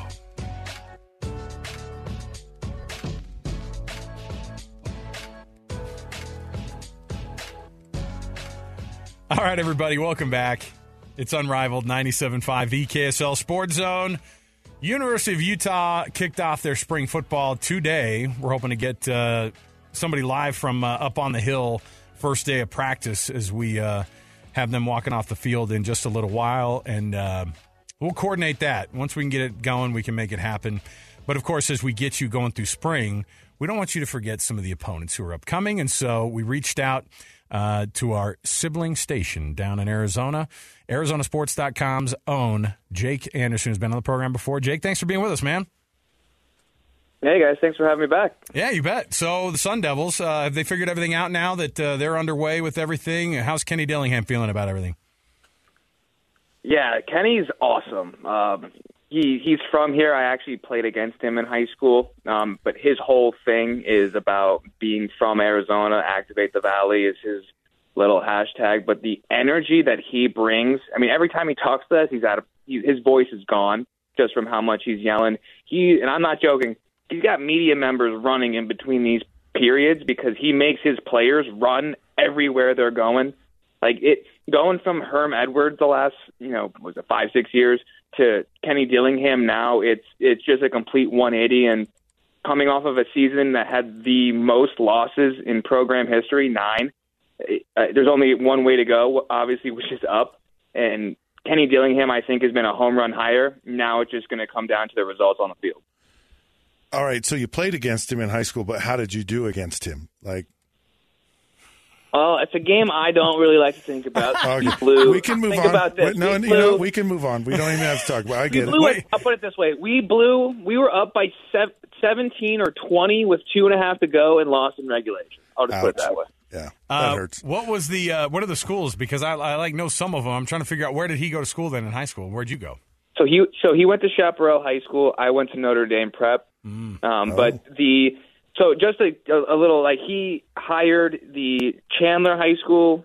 All right, everybody, welcome back. It's Unrivaled 97.5 The KSL Sports Zone. University of Utah kicked off their spring football today. We're hoping to get somebody live from up on the hill first day of practice as we have them walking off the field in just a little while, and we'll coordinate that. Once we can get it going, we can make it happen. But, of course, as we get you going through spring, we don't want you to forget some of the opponents who are upcoming, and so we reached out to our sibling station down in Arizona, ArizonaSports.com's own Jake Anderson, who's been on the program before. Jake, thanks for being with us, man. Hey, guys. Thanks for having me back. Yeah, you bet. So the Sun Devils, have they figured everything out now that they're underway with everything? How's Kenny Dillingham feeling about everything? Yeah, Kenny's awesome. He's from here. I actually played against him in high school. But his whole thing is about being from Arizona. Activate the Valley is his little hashtag. But the energy that he brings, I mean, every time he talks to us, his voice is gone just from how much he's yelling. And I'm not joking, he's got media members running in between these periods because he makes his players run everywhere they're going. Like going from Herm Edwards the last, 5-6 years to Kenny Dillingham now, it's just a complete 180. And coming off of a season that had the most losses in program history, 9, there's only one way to go, obviously, which is up. And Kenny Dillingham, I think, has been a home run hire. Now it's just going to come down to the results on the field. All right, so you played against him in high school, but how did you do against him? Well, it's a game I don't really like to think about. Okay. We can move on. About this. We can move on. We don't even have to talk about it. I get it. I'll put it this way. We were up by 17 or 20 with 2.5 to go and lost in regulation. I'll just put it that way. Yeah, that hurts. What was what are the schools? Because I know some of them. I'm trying to figure out, where did he go to school then in high school? Where'd you go? So he went to Chaparral High School. I went to Notre Dame Prep. But just a little, he hired the Chandler High School's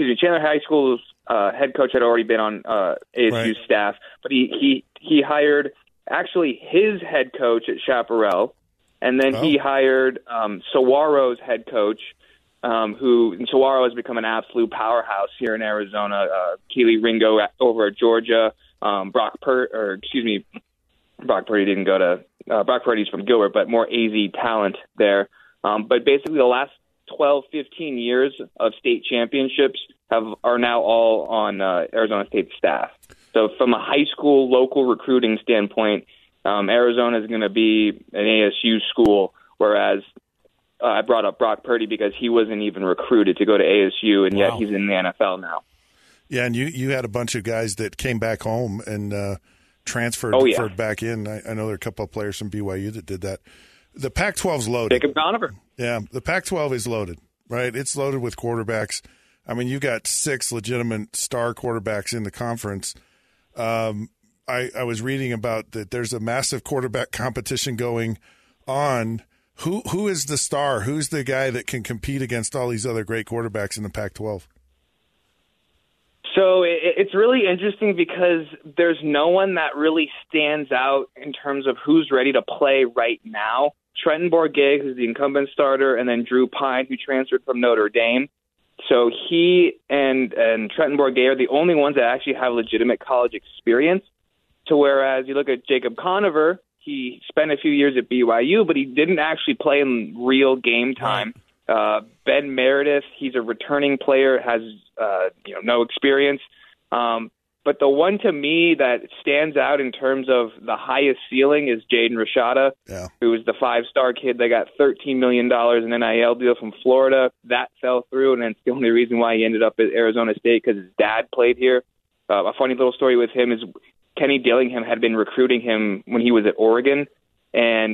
head coach had already been on ASU's staff, but he hired actually his head coach at Chaparral, and then he hired Saguaro's head coach, who Saguaro has become an absolute powerhouse here in Arizona. Keely Ringo over at Georgia, Brock Purdy didn't go to Brock Purdy's from Gilbert, but more AZ talent there. But basically the last 12, 15 years of state championships are now all on Arizona State staff. So from a high school local recruiting standpoint, Arizona is going to be an ASU school, whereas I brought up Brock Purdy because he wasn't even recruited to go to ASU, and yet he's in the NFL now. Yeah, and you had a bunch of guys that came back home and transferred back in. I know there are a couple of players from BYU that did that. The Pac-12's loaded. Jacob Conover. Yeah, the Pac-12 is loaded, right? It's loaded with quarterbacks. I mean, you got 6 legitimate star quarterbacks in the conference. I was reading about that there's a massive quarterback competition going on. Who is the star? Who's the guy that can compete against all these other great quarterbacks in the Pac-12? So it's really interesting because there's no one that really stands out in terms of who's ready to play right now. Trenton Bourguet, who's the incumbent starter, and then Drew Pine, who transferred from Notre Dame. So he and Trenton Bourguet are the only ones that actually have legitimate college experience. So whereas you look at Jacob Conover, he spent a few years at BYU, but he didn't actually play in real game time. Ben Meredith, he's a returning player, has no experience. But the one to me that stands out in terms of the highest ceiling is Jaden Rashada, who was the 5-star kid that got $13 million in NIL deal from Florida. That fell through, and it's the only reason why he ended up at Arizona State, because his dad played here. A funny little story with him is Kenny Dillingham had been recruiting him when he was at Oregon, and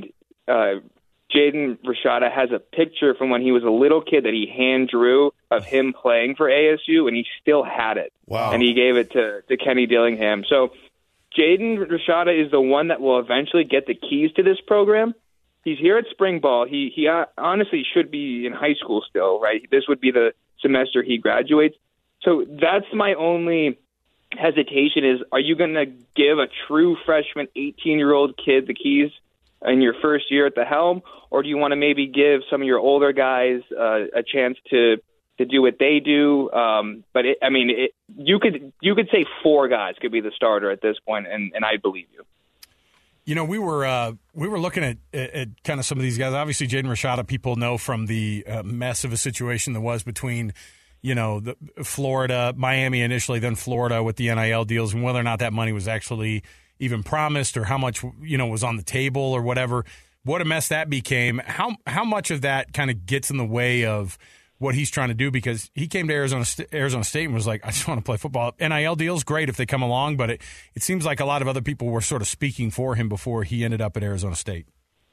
Jaden Rashada has a picture from when he was a little kid that he hand drew of him playing for ASU, and he still had it. Wow. And he gave it to Kenny Dillingham. So Jaden Rashada is the one that will eventually get the keys to this program. He's here at spring ball. He honestly should be in high school still, right? This would be the semester he graduates. So that's my only hesitation is, are you going to give a true freshman 18-year-old kid the keys in your first year at the helm, or do you want to maybe give some of your older guys a chance to do what they do? But you could say 4 guys could be the starter at this point, and I believe you. You know, we were looking at kind of some of these guys. Obviously, Jaden Rashada, people know from the mess of a situation that was between, the Florida, Miami initially, then Florida with the NIL deals, and whether or not that money was actually even promised or how much, was on the table or whatever. What a mess that became. How much of that kind of gets in the way of what he's trying to do? Because he came to Arizona State and was like, I just want to play football. NIL deals, great if they come along, but it seems like a lot of other people were sort of speaking for him before he ended up at Arizona State.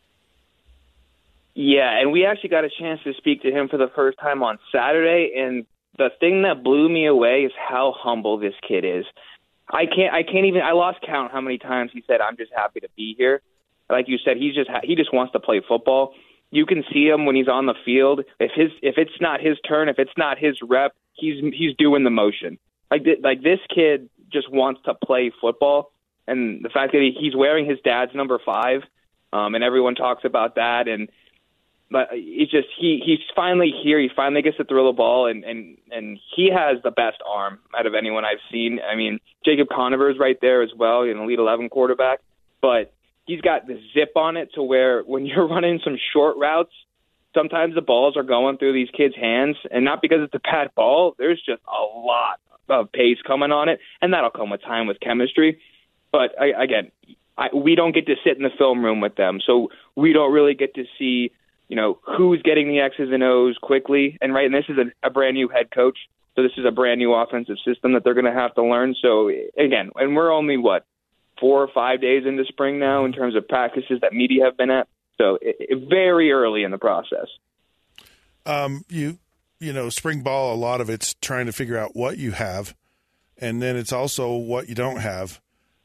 Yeah, and we actually got a chance to speak to him for the first time on Saturday, and the thing that blew me away is how humble this kid is. I lost count how many times he said, I'm just happy to be here. Like you said, he just wants to play football. You can see him when he's on the field. If it's not his turn, if it's not his rep, he's doing the motion. Like this kid just wants to play football, and the fact that he's wearing his dad's number 5, and everyone talks about that, and But it's just he's finally here. He finally gets to throw the ball, and he has the best arm out of anyone I've seen. I mean, Jacob Conover is right there as well, an Elite 11 quarterback. But he's got the zip on it to where when you're running some short routes, sometimes the balls are going through these kids' hands, and not because it's a bad ball. There's just a lot of pace coming on it, and that'll come with time with chemistry. But we don't get to sit in the film room with them, so we don't really get to see, who's getting the X's and O's quickly. And this is a brand new head coach, so this is a brand new offensive system that they're going to have to learn. So again, and we're only 4 or 5 days into spring now in terms of practices that media have been at. So very early in the process. Spring ball, a lot of it's trying to figure out what you have, and then it's also what you don't have.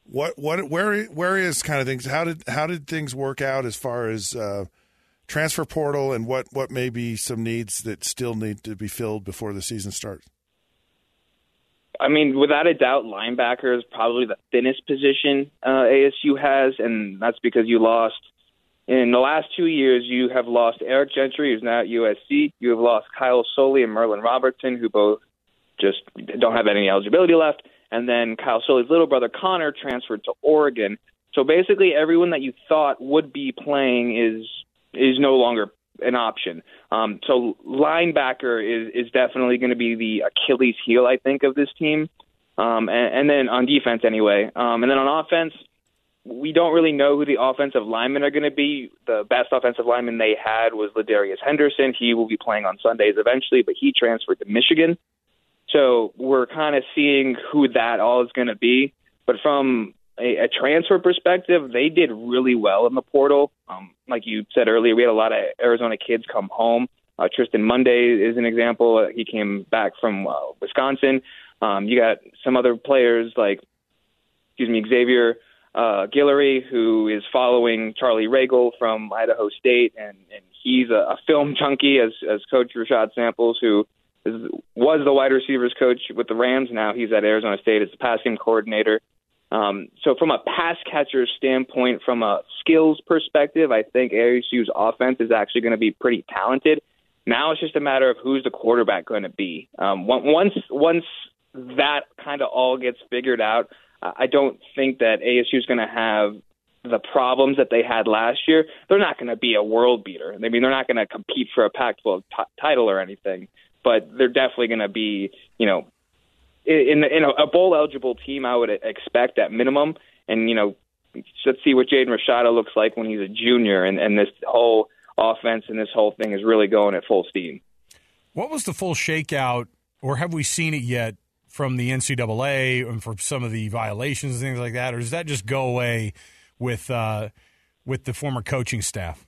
Where is kind of things? How did things work out as far as transfer portal, and what may be some needs that still need to be filled before the season starts? I mean, without a doubt, linebacker is probably the thinnest position ASU has, and that's because you lost. In the last 2 years, you have lost Eric Gentry, who's now at USC. You have lost Kyle Soley and Merlin Robertson, who both just don't have any eligibility left. And then Kyle Soley's little brother, Connor, transferred to Oregon. So basically everyone that you thought would be playing is no longer an option. So linebacker is definitely going to be the Achilles heel, I think, of this team. And then on defense anyway. And then on offense, we don't really know who the offensive linemen are going to be. The best offensive lineman they had was Ladarius Henderson. He will be playing on Sundays eventually, but he transferred to Michigan. So we're kind of seeing who that all is going to be. But from a transfer perspective, they did really well in the portal. Like you said earlier, we had a lot of Arizona kids come home. Tristan Monday is an example. He came back from Wisconsin. You got some other players like, Xavier Guillory, who is following Charlie Ragle from Idaho State, and he's a film junkie, as Coach Rashad Samples, who was the wide receivers coach with the Rams. Now he's at Arizona State as the passing coordinator. So from a pass catcher standpoint, from a skills perspective, I think ASU's offense is actually going to be pretty talented. Now it's just a matter of who's the quarterback going to be. Once that kind of all gets figured out, I don't think that ASU is going to have the problems that they had last year. They're not going to be a world beater. I mean, they're not going to compete for a Pac-12 title or anything, but they're definitely going to be, in a bowl-eligible team, I would expect at minimum. And, let's see what Jaden Rashada looks like when he's a junior, and this whole offense and this whole thing is really going at full steam. What was the full shakeout, or have we seen it yet, from the NCAA and for some of the violations and things like that, or does that just go away with the former coaching staff?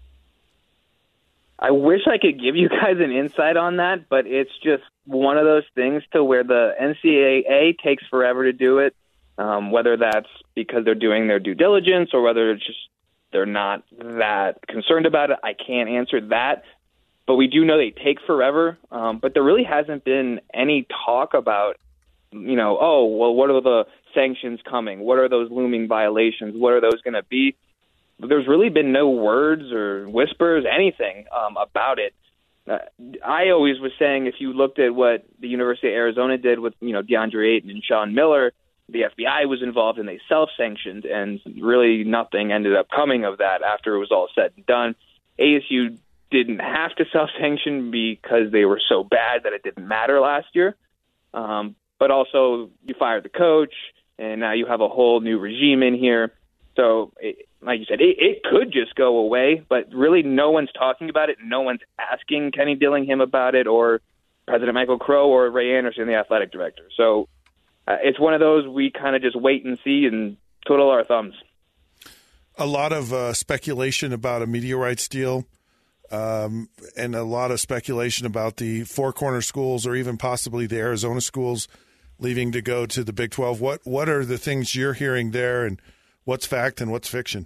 I wish I could give you guys an insight on that, but it's just one of those things to where the NCAA takes forever to do it, whether that's because they're doing their due diligence or whether it's just they're not that concerned about it. I can't answer that. But we do know they take forever. But there really hasn't been any talk about, what are the sanctions coming? What are those looming violations? What are those going to be? But there's really been no words or whispers, anything about it. I always was saying if you looked at what the University of Arizona did with, DeAndre Ayton and Sean Miller, the FBI was involved and they self-sanctioned, and really nothing ended up coming of that after it was all said and done. ASU didn't have to self-sanction because they were so bad that it didn't matter last year. But also you fired the coach, and now you have a whole new regime in here. So, like you said, it could just go away, but really no one's talking about it. No one's asking Kenny Dillingham about it, or President Michael Crow, or Ray Anderson, the athletic director. So it's one of those we kind of just wait and see and twiddle our thumbs. A lot of speculation about a media rights deal. And a lot of speculation about the Four Corner schools, or even possibly the Arizona schools, leaving to go to the Big 12. What are the things you're hearing there, and what's fact and what's fiction?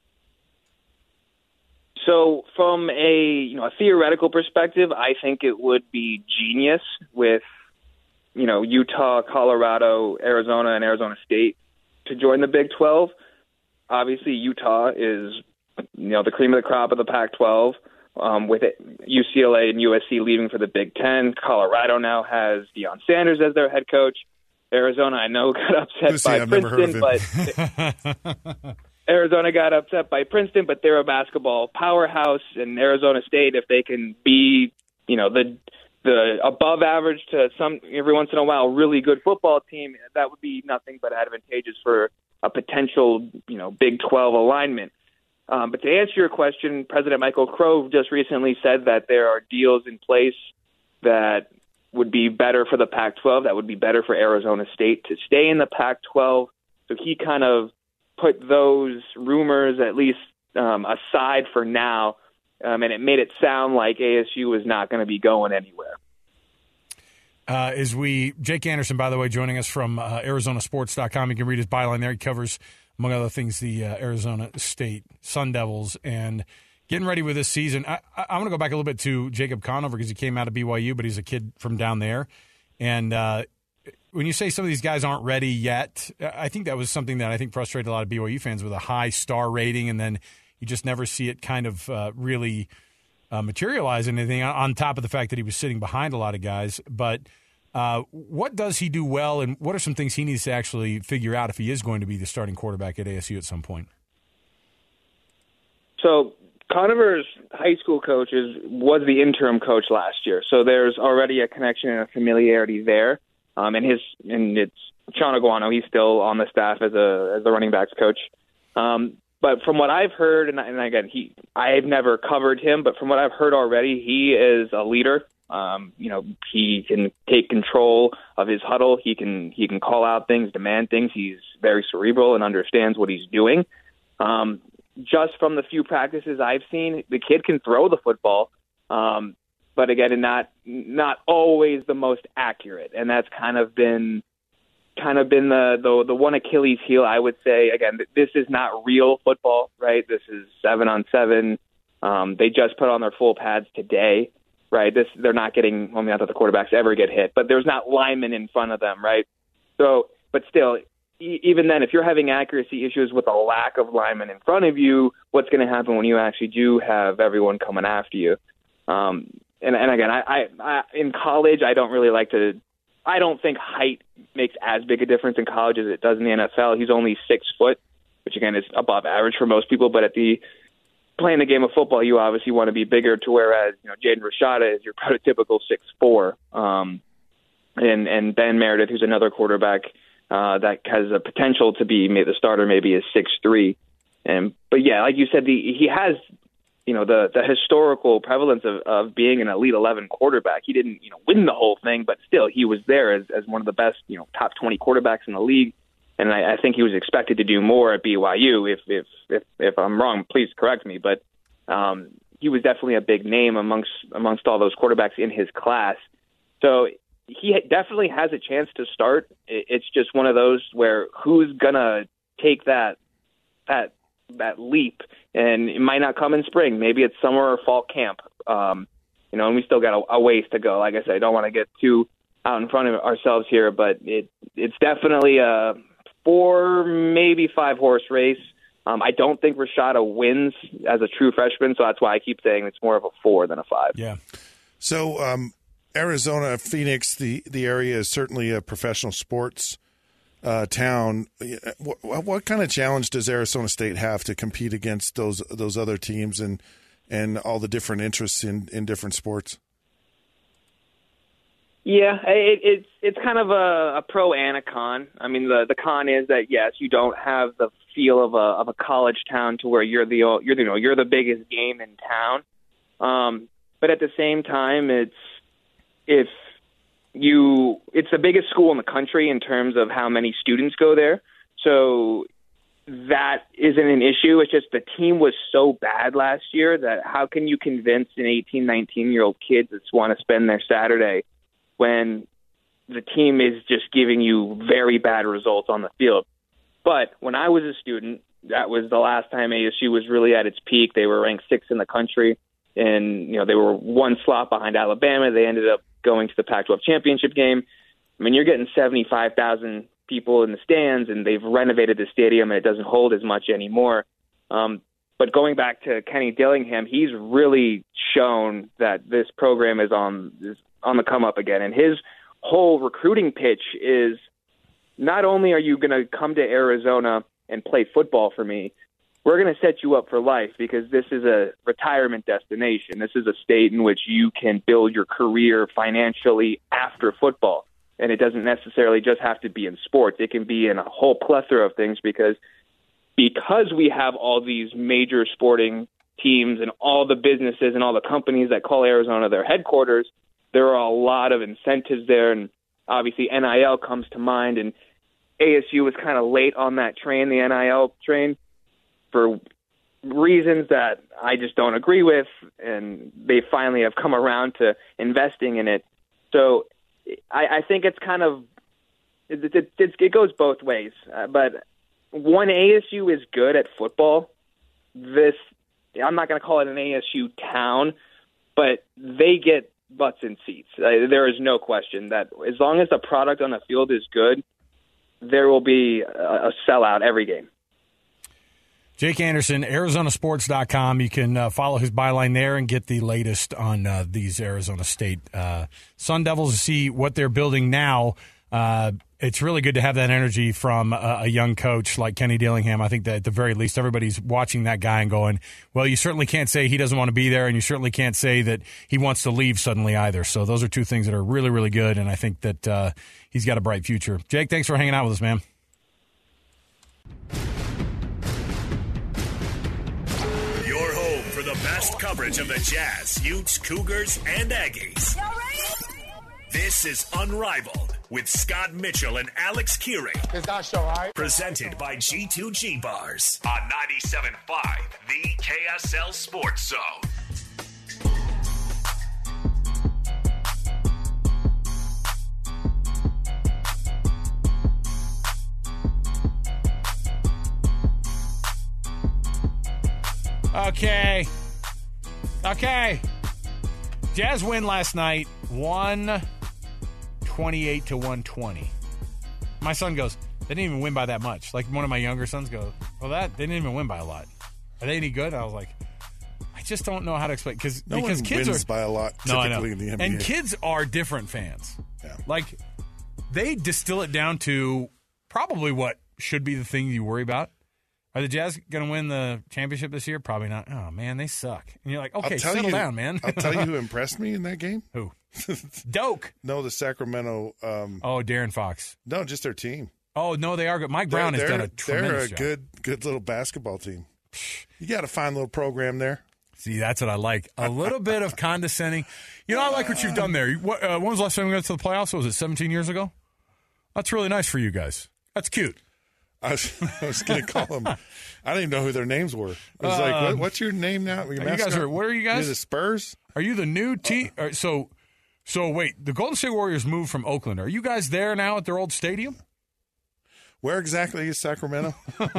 So from a theoretical perspective, I think it would be genius with Utah, Colorado, Arizona, and Arizona State to join the Big 12. Obviously, Utah is the cream of the crop of the Pac-12. with UCLA and USC leaving for the Big Ten. Colorado now has Deion Sanders as their head coach. Arizona, I know, got upset by Princeton, but Arizona got upset by Princeton, but they're a basketball powerhouse. And Arizona State, if they can be, the above average to some every once in a while really good football team, that would be nothing but advantageous for a potential, Big 12 alignment. But to answer your question, President Michael Crow just recently said that there are deals in place that would be better for the Pac-12, that would be better for Arizona State to stay in the Pac-12. So he kind of put those rumors at least aside for now, and it made it sound like ASU was not going to be going anywhere. Jake Anderson, by the way, joining us from ArizonaSports.com. You can read his byline there. He covers, among other things, the Arizona State Sun Devils and getting ready with this season. I want to go back a little bit to Jacob Conover because he came out of BYU, but he's a kid from down there. And when you say some of these guys aren't ready yet, I think that was something that I think frustrated a lot of BYU fans with a high star rating, and then you just never see it kind of really materialize anything on top of the fact that he was sitting behind a lot of guys. But what does he do well, and what are some things he needs to actually figure out if he is going to be the starting quarterback at ASU at some point? So Conover's high school coach was the interim coach last year, so there's already a connection and a familiarity there. And it's Sean Aguano. He's still on the staff as the running backs coach. But from what I've heard, and again, I've never covered him, but from what I've heard already, he is a leader. He can take control of his huddle. He can call out things, demand things. He's very cerebral and understands what he's doing. Just from the few practices I've seen, the kid can throw the football, but again, not always the most accurate, and that's kind of been the one Achilles heel, I would say. Again, this is not real football, right? This is 7-on-7. They just put on their full pads today, right? They're not getting. Not that the quarterbacks ever get hit, but there's not linemen in front of them, right? So, but still. Even then, if you're having accuracy issues with a lack of linemen in front of you, what's going to happen when you actually do have everyone coming after you? And again, I in college, I don't really like to. I don't think height makes as big a difference in college as it does in the NFL. He's only 6 foot, which again is above average for most people. But playing the game of football, you obviously want to be bigger. To whereas Jaden Rashada is your prototypical 6'4", and Ben Meredith, who's another quarterback. That has a potential to be the starter, maybe is 6'3", but yeah, like you said, he has the historical prevalence of being an Elite 11 quarterback. He didn't win the whole thing, but still he was there as one of the best top 20 quarterbacks in the league, and I think he was expected to do more at BYU. If I'm wrong, please correct me, but he was definitely a big name amongst all those quarterbacks in his class. So. He definitely has a chance to start. It's just one of those where who's gonna take that leap, and it might not come in spring. Maybe it's summer or fall camp. And we still got a ways to go. Like I said, I don't want to get too out in front of ourselves here, but it's definitely a 4, maybe 5 horse race. I don't think Rashada wins as a true freshman, so that's why I keep saying it's more of a 4 than a 5. Yeah. So. Arizona, Phoenix, the area is certainly a professional sports town. What kind of challenge does Arizona State have to compete against those other teams and all the different interests in different sports? Yeah, it's kind of a pro and a con. I mean, the con is that yes, you don't have the feel of a college town to where you're the biggest game in town. But at the same time, it's the biggest school in the country in terms of how many students go there. So that isn't an issue. It's just the team was so bad last year that how can you convince an 18, 19-year-old kid that want to spend their Saturday when the team is just giving you very bad results on the field? But when I was a student, that was the last time ASU was really at its peak. They were ranked 6th in the country, and they were 1 slot behind Alabama. They ended up going to the Pac-12 championship game. I mean, you're getting 75,000 people in the stands, and they've renovated the stadium, and it doesn't hold as much anymore. But going back to Kenny Dillingham, he's really shown that this program is on the come up again. And his whole recruiting pitch is not only are you going to come to Arizona and play football for me, we're going to set you up for life because this is a retirement destination. This is a state in which you can build your career financially after football. And it doesn't necessarily just have to be in sports. It can be in a whole plethora of things because we have all these major sporting teams and all the businesses and all the companies that call Arizona their headquarters, there are a lot of incentives there. And obviously NIL comes to mind. And ASU was kind of late on that train, the NIL train, for reasons that I just don't agree with. And they finally have come around to investing in it. So I think it's kind of it goes both ways. But when ASU is good at football, I'm not going to call it an ASU town, but they get butts in seats. There is no question that as long as the product on the field is good, there will be a sellout every game. Jake Anderson, ArizonaSports.com. You can follow his byline there and get the latest on these Arizona State Sun Devils to see what they're building now. It's really good to have that energy from a young coach like Kenny Dillingham. I think that at the very least everybody's watching that guy and going, well, you certainly can't say he doesn't want to be there, and you certainly can't say that he wants to leave suddenly either. So those are two things that are really, really good, and I think that he's got a bright future. Jake, thanks for hanging out with us, man. Your home for the best coverage of the Jazz, Utes, Cougars, and Aggies. Y'all ready? This is Unrivaled with Scott Mitchell and Alex Kearing. It's our show, all right? Presented by G2G Bars on 97.5, the KSL Sports Zone. Okay. Jazz win last night, 128-120. My son goes, they didn't even win by that much. Like one of my younger sons goes, well, they didn't even win by a lot. Are they any good? I was like, I just don't know how to explain because kids wins by a lot typically in the NBA. And kids are different fans. Yeah. Like they distill it down to probably what should be the thing you worry about. Are the Jazz going to win the championship this year? Probably not. Oh, man, they suck. And you're like, okay, settle down, man. I'll tell you who impressed me in that game. Who? Doak. No, the Sacramento. Darren Fox. No, just their team. Oh, no, they are good. Mike Brown has done a tremendous job. They're a good little basketball team. You got a fine little program there. See, that's what I like. A little bit of condescending. You know, I like what you've done there. When was the last time we got to the playoffs? Was it 17 years ago? That's really nice for you guys. That's cute. I was going to call them. I didn't even know who their names were. I was like, what's your name now? You guys are, what are you guys? You're the Spurs? Are you the new team? So wait, the Golden State Warriors moved from Oakland. Are you guys there now at their old stadium? Where exactly is Sacramento?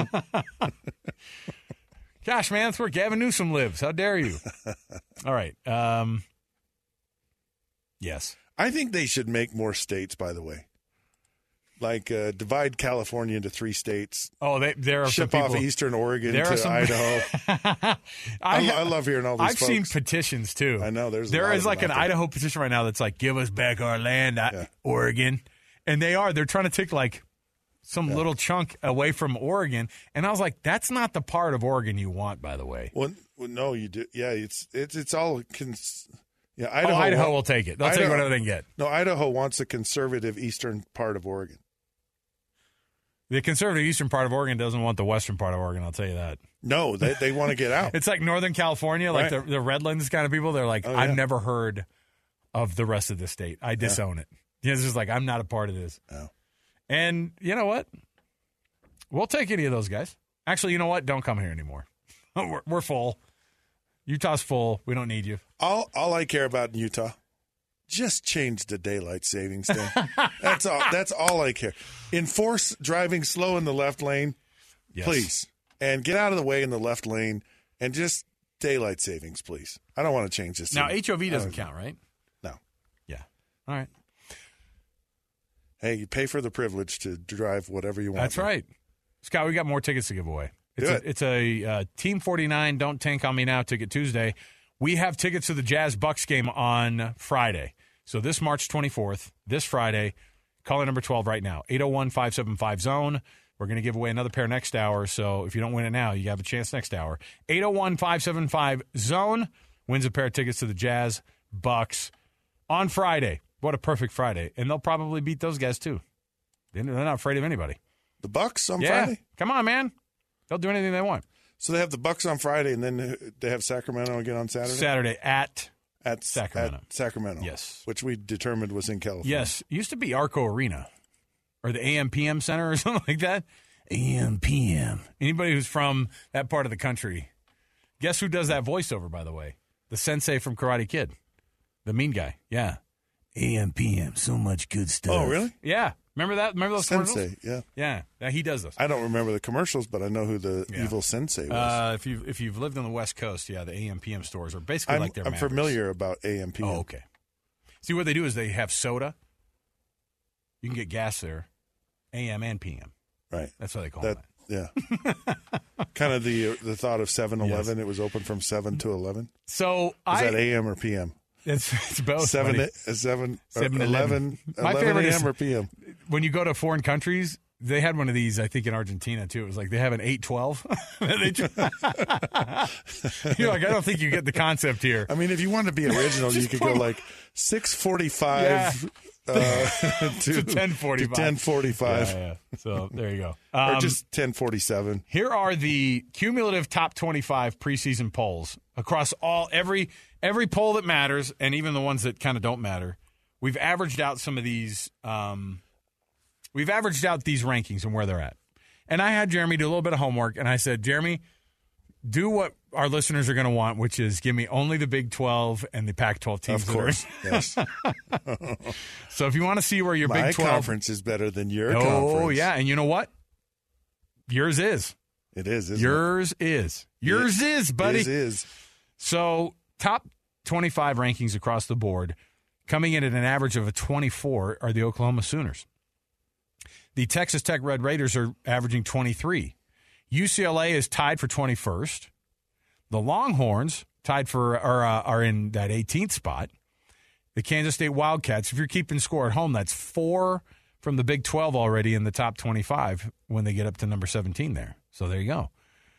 Gosh, man, that's where Gavin Newsom lives. How dare you? All right. Yes. I think they should make more states, by the way. Like divide California into 3 states. Oh, there are ship some people, off Eastern Oregon to Idaho. I love hearing all these I've folks. seen petitions too. I know there is like an Idaho petition right now that's like, give us back our land, Oregon, and they're trying to take like some little chunk away from Oregon, and I was like, that's not the part of Oregon you want, by the way. Well no, you do. Yeah, it's all. Yeah, Idaho will take it. They'll take whatever they can get. No, Idaho wants a conservative eastern part of Oregon. The conservative eastern part of Oregon doesn't want the western part of Oregon, I'll tell you that. No, they want to get out. It's like Northern California, like right. the Redlands kind of people. They're like, I've never heard of the rest of the state. I disown it. It's just like, I'm not a part of this. Oh. And you know what? We'll take any of those guys. Actually, you know what? Don't come here anymore. We're full. Utah's full. We don't need you. All I care about in Utah, just change the daylight savings day. That's all. That's all I care. Enforce driving slow in the left lane, please, and get out of the way in the left lane, and just daylight savings, please. I don't want to change this. Now, HOV doesn't count, right? No. Yeah. All right. Hey, you pay for the privilege to drive whatever you want. That's right. Scott, we got more tickets to give away. It's a Team 49 Don't Tank on Me Now Ticket Tuesday. We have tickets to the Jazz-Bucks game on Friday. So this March 24th, this Friday, caller number 12 right now, 801-575-ZONE. We're going to give away another pair next hour, so if you don't win it now, you have a chance next hour. 801-575-ZONE wins a pair of tickets to the Jazz-Bucks on Friday. What a perfect Friday. And they'll probably beat those guys, too. They're not afraid of anybody. The Bucks on Friday? Come on, man. They'll do anything they want. So they have the Bucks on Friday, and then they have Sacramento again on Saturday? Saturday at Sacramento. At Sacramento. Yes. Which we determined was in California. Yes. It used to be Arco Arena or the AM/PM Center or something like that. AM/PM. Anybody who's from that part of the country. Guess who does that voiceover, by the way? The sensei from Karate Kid. The mean guy. Yeah. AM/PM. So much good stuff. Oh, really? Yeah. Remember that? Remember those Sensei, commercials? yeah. Yeah, he does those. I don't remember the commercials, but I know who the evil sensei was. If you've lived on the West Coast, the AM/PM stores are basically like their I'm Mavericks. familiar about AM/PM. Oh, okay. See, what they do is they have soda. You can get gas there, AM and PM. Right. That's what they call it. Yeah. Kind of the thought of 7-Eleven. Yes. It was open from 7 to 11. So is that AM or PM? It's both. 7, 11 My favorite AM is or PM. When you go to foreign countries, they had one of these, I think, in Argentina, too. It was like they have an 8-12. You're like, I don't think you get the concept here. I mean, if you wanted to be original, you could go like 6:45 to 10:45. To 10:45. Yeah. So there you go. Or just 10:47. Here are the cumulative top 25 preseason polls across every poll that matters, and even the ones that kind of don't matter. We've averaged out some of these. We've averaged out these rankings and where they're at. And I had Jeremy do a little bit of homework, and I said, Jeremy, do what our listeners are going to want, which is give me only the Big 12 and the Pac-12 teams. Of course, yes. So if you want to see where your Big 12 conference is better than your conference. Oh, yeah, and you know what? Yours is. It is, isn't Yours is. Yours is, buddy. It is. So top 25 rankings across the board, coming in at an average of a 24 are the Oklahoma Sooners. The Texas Tech Red Raiders are averaging 23. UCLA is tied for 21st. The Longhorns are in that 18th spot. The Kansas State Wildcats, if you're keeping score at home, that's 4 from the Big 12 already in the top 25 when they get up to number 17 there. So there you go.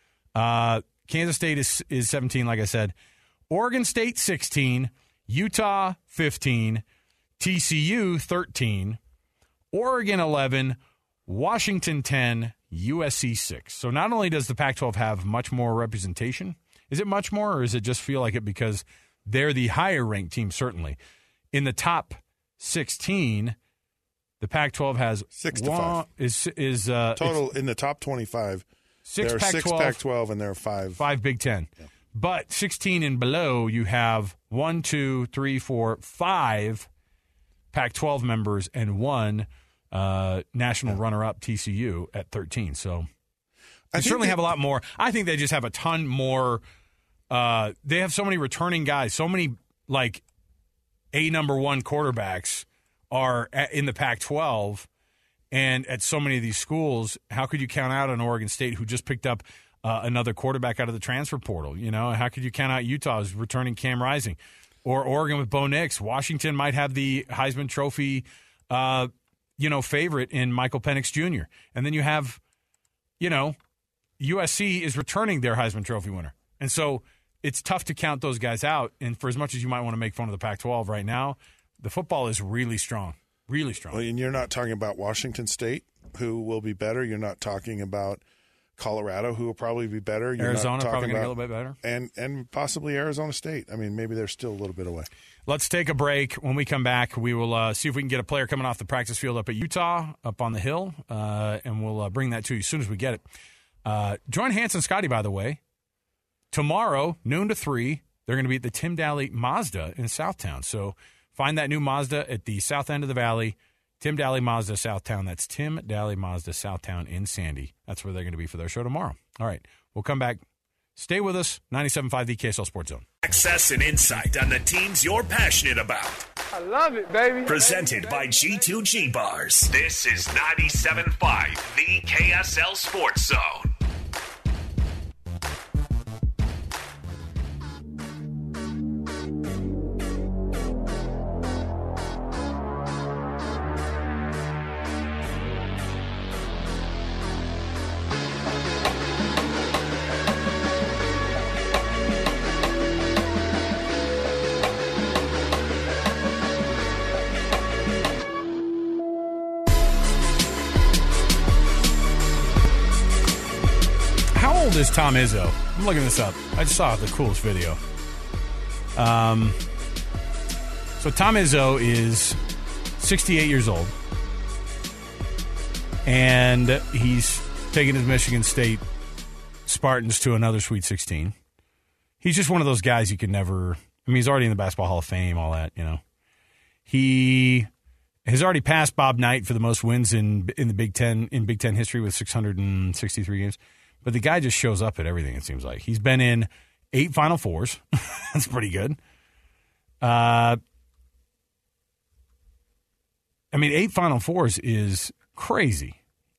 Kansas State is 17, like I said. Oregon State 16, Utah 15, TCU 13, Oregon 11, Washington 10, USC 6. So not only does the Pac-12 have much more representation, is it much more, or does it just feel like it because they're the higher-ranked team, certainly? In the top 16, the Pac-12 has 6 to 5. Total in the top 25. There are 6 Pac-12 and there are 5. 5 Big 10. Yeah. But 16 and below, you have 1, 2, 3, 4, 5 Pac-12 members and 1 national runner-up TCU at 13. So they certainly have a lot more. I think they just have a ton more. They have so many returning guys, so many like number 1 quarterbacks are in the Pac-12 and at so many of these schools. How could you count out an Oregon State who just picked up another quarterback out of the transfer portal? You know, how could you count out Utah's returning Cam Rising, or Oregon with Bo Nix? Washington might have the Heisman Trophy, favorite in Michael Penix Jr. And then you have, USC is returning their Heisman Trophy winner, and so it's tough to count those guys out. And for as much as you might want to make fun of the Pac-12 right now, the football is really strong, really strong. Well, and you're not talking about Washington State, who will be better. You're not talking about Colorado, who will probably be better. You're Arizona not probably going to be a little bit better. And possibly Arizona State. I mean, maybe they're still a little bit away. Let's take a break. When we come back, we will see if we can get a player coming off the practice field up at Utah, up on the hill, and we'll bring that to you as soon as we get it. Join Hans and Scotty, by the way. Tomorrow, noon to 3, they're going to be at the Tim Daly Mazda in Southtown. So find that new Mazda at the south end of the valley. Tim Daly Mazda Southtown. That's Tim Daly Mazda Southtown in Sandy. That's where they're going to be for their show tomorrow. All right, we'll come back. Stay with us. 97.5 the KSL Sports Zone. Access and insight on the teams you're passionate about. I love it, baby. Presented by G2G Bars. This is 97.5 the KSL Sports Zone. is Tom Izzo? I'm looking this up. I just saw the coolest video. So Tom Izzo is 68 years old, and he's taking his Michigan State Spartans to another Sweet 16. He's just one of those guys you could never. I mean, he's already in the Basketball Hall of Fame, all that, you know. He has already passed Bob Knight for the most wins in the Big Ten history with 663 games. But the guy just shows up at everything, it seems like. He's been in 8 Final Fours. That's pretty good. 8 Final Fours is crazy.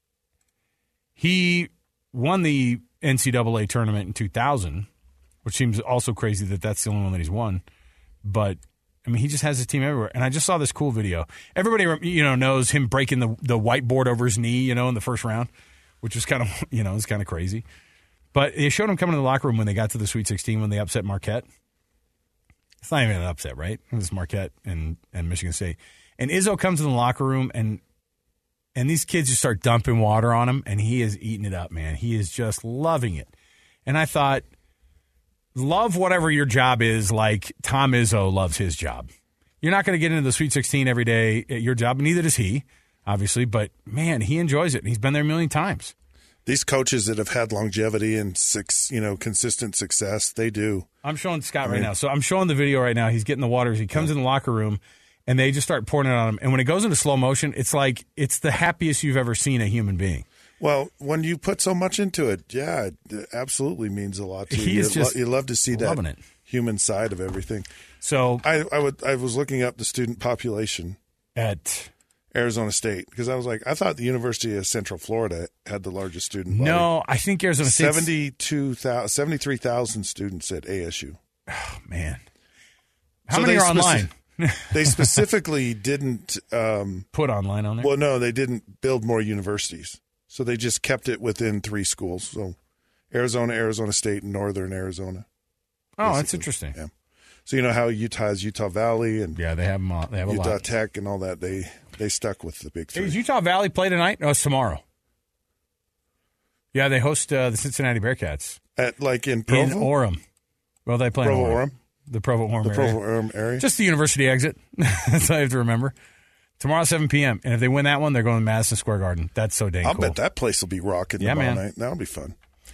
He won the NCAA tournament in 2000, which seems also crazy that that's the only one that he's won. But, I mean, he just has his team everywhere. And I just saw this cool video. Everybody, knows him breaking the whiteboard over his knee, in the first round, which was kind of, it's kind of crazy. But they showed him coming to the locker room when they got to the Sweet 16 when they upset Marquette. It's not even an upset, right? It was Marquette and Michigan State. And Izzo comes in the locker room, and these kids just start dumping water on him, and he is eating it up, man. He is just loving it. And I thought, love whatever your job is like Tom Izzo loves his job. You're not going to get into the Sweet 16 every day at your job, and neither does he, obviously. But, man, he enjoys it. He's been there a million times. These coaches that have had longevity and consistent success, they do. I'm showing Scott right now. So I'm showing the video right now. He's getting the waters. He comes in the locker room, and they just start pouring it on him. And when it goes into slow motion, it's like it's the happiest you've ever seen a human being. Well, when you put so much into it, it absolutely means a lot to you. You love to see that human side of everything. So I was looking up the student population at Arizona State because I was like, I thought the University of Central Florida had the largest student body. No, I think Arizona State 73,000 students at ASU. Oh man, how many are online? They specifically didn't put online on there. Well, no, they didn't build more universities. So they just kept it within 3 schools. So Arizona, Arizona State, and Northern Arizona. Oh, that's interesting. Yeah. So you know how Utah has Utah Valley and they have them all. They have Utah a lot. Tech and all that. They stuck with the big 3. Hey, does Utah Valley play tonight? No, it's tomorrow. Yeah, they host the Cincinnati Bearcats in Provo? In Orem. Well, they play in Orem. The Provo-Orem area. Just the university exit. That's all you have to remember. Tomorrow, 7 p.m. And if they win that one, they're going to Madison Square Garden. That's so dang cool. I'll bet that place will be rocking tomorrow night. That'll be fun.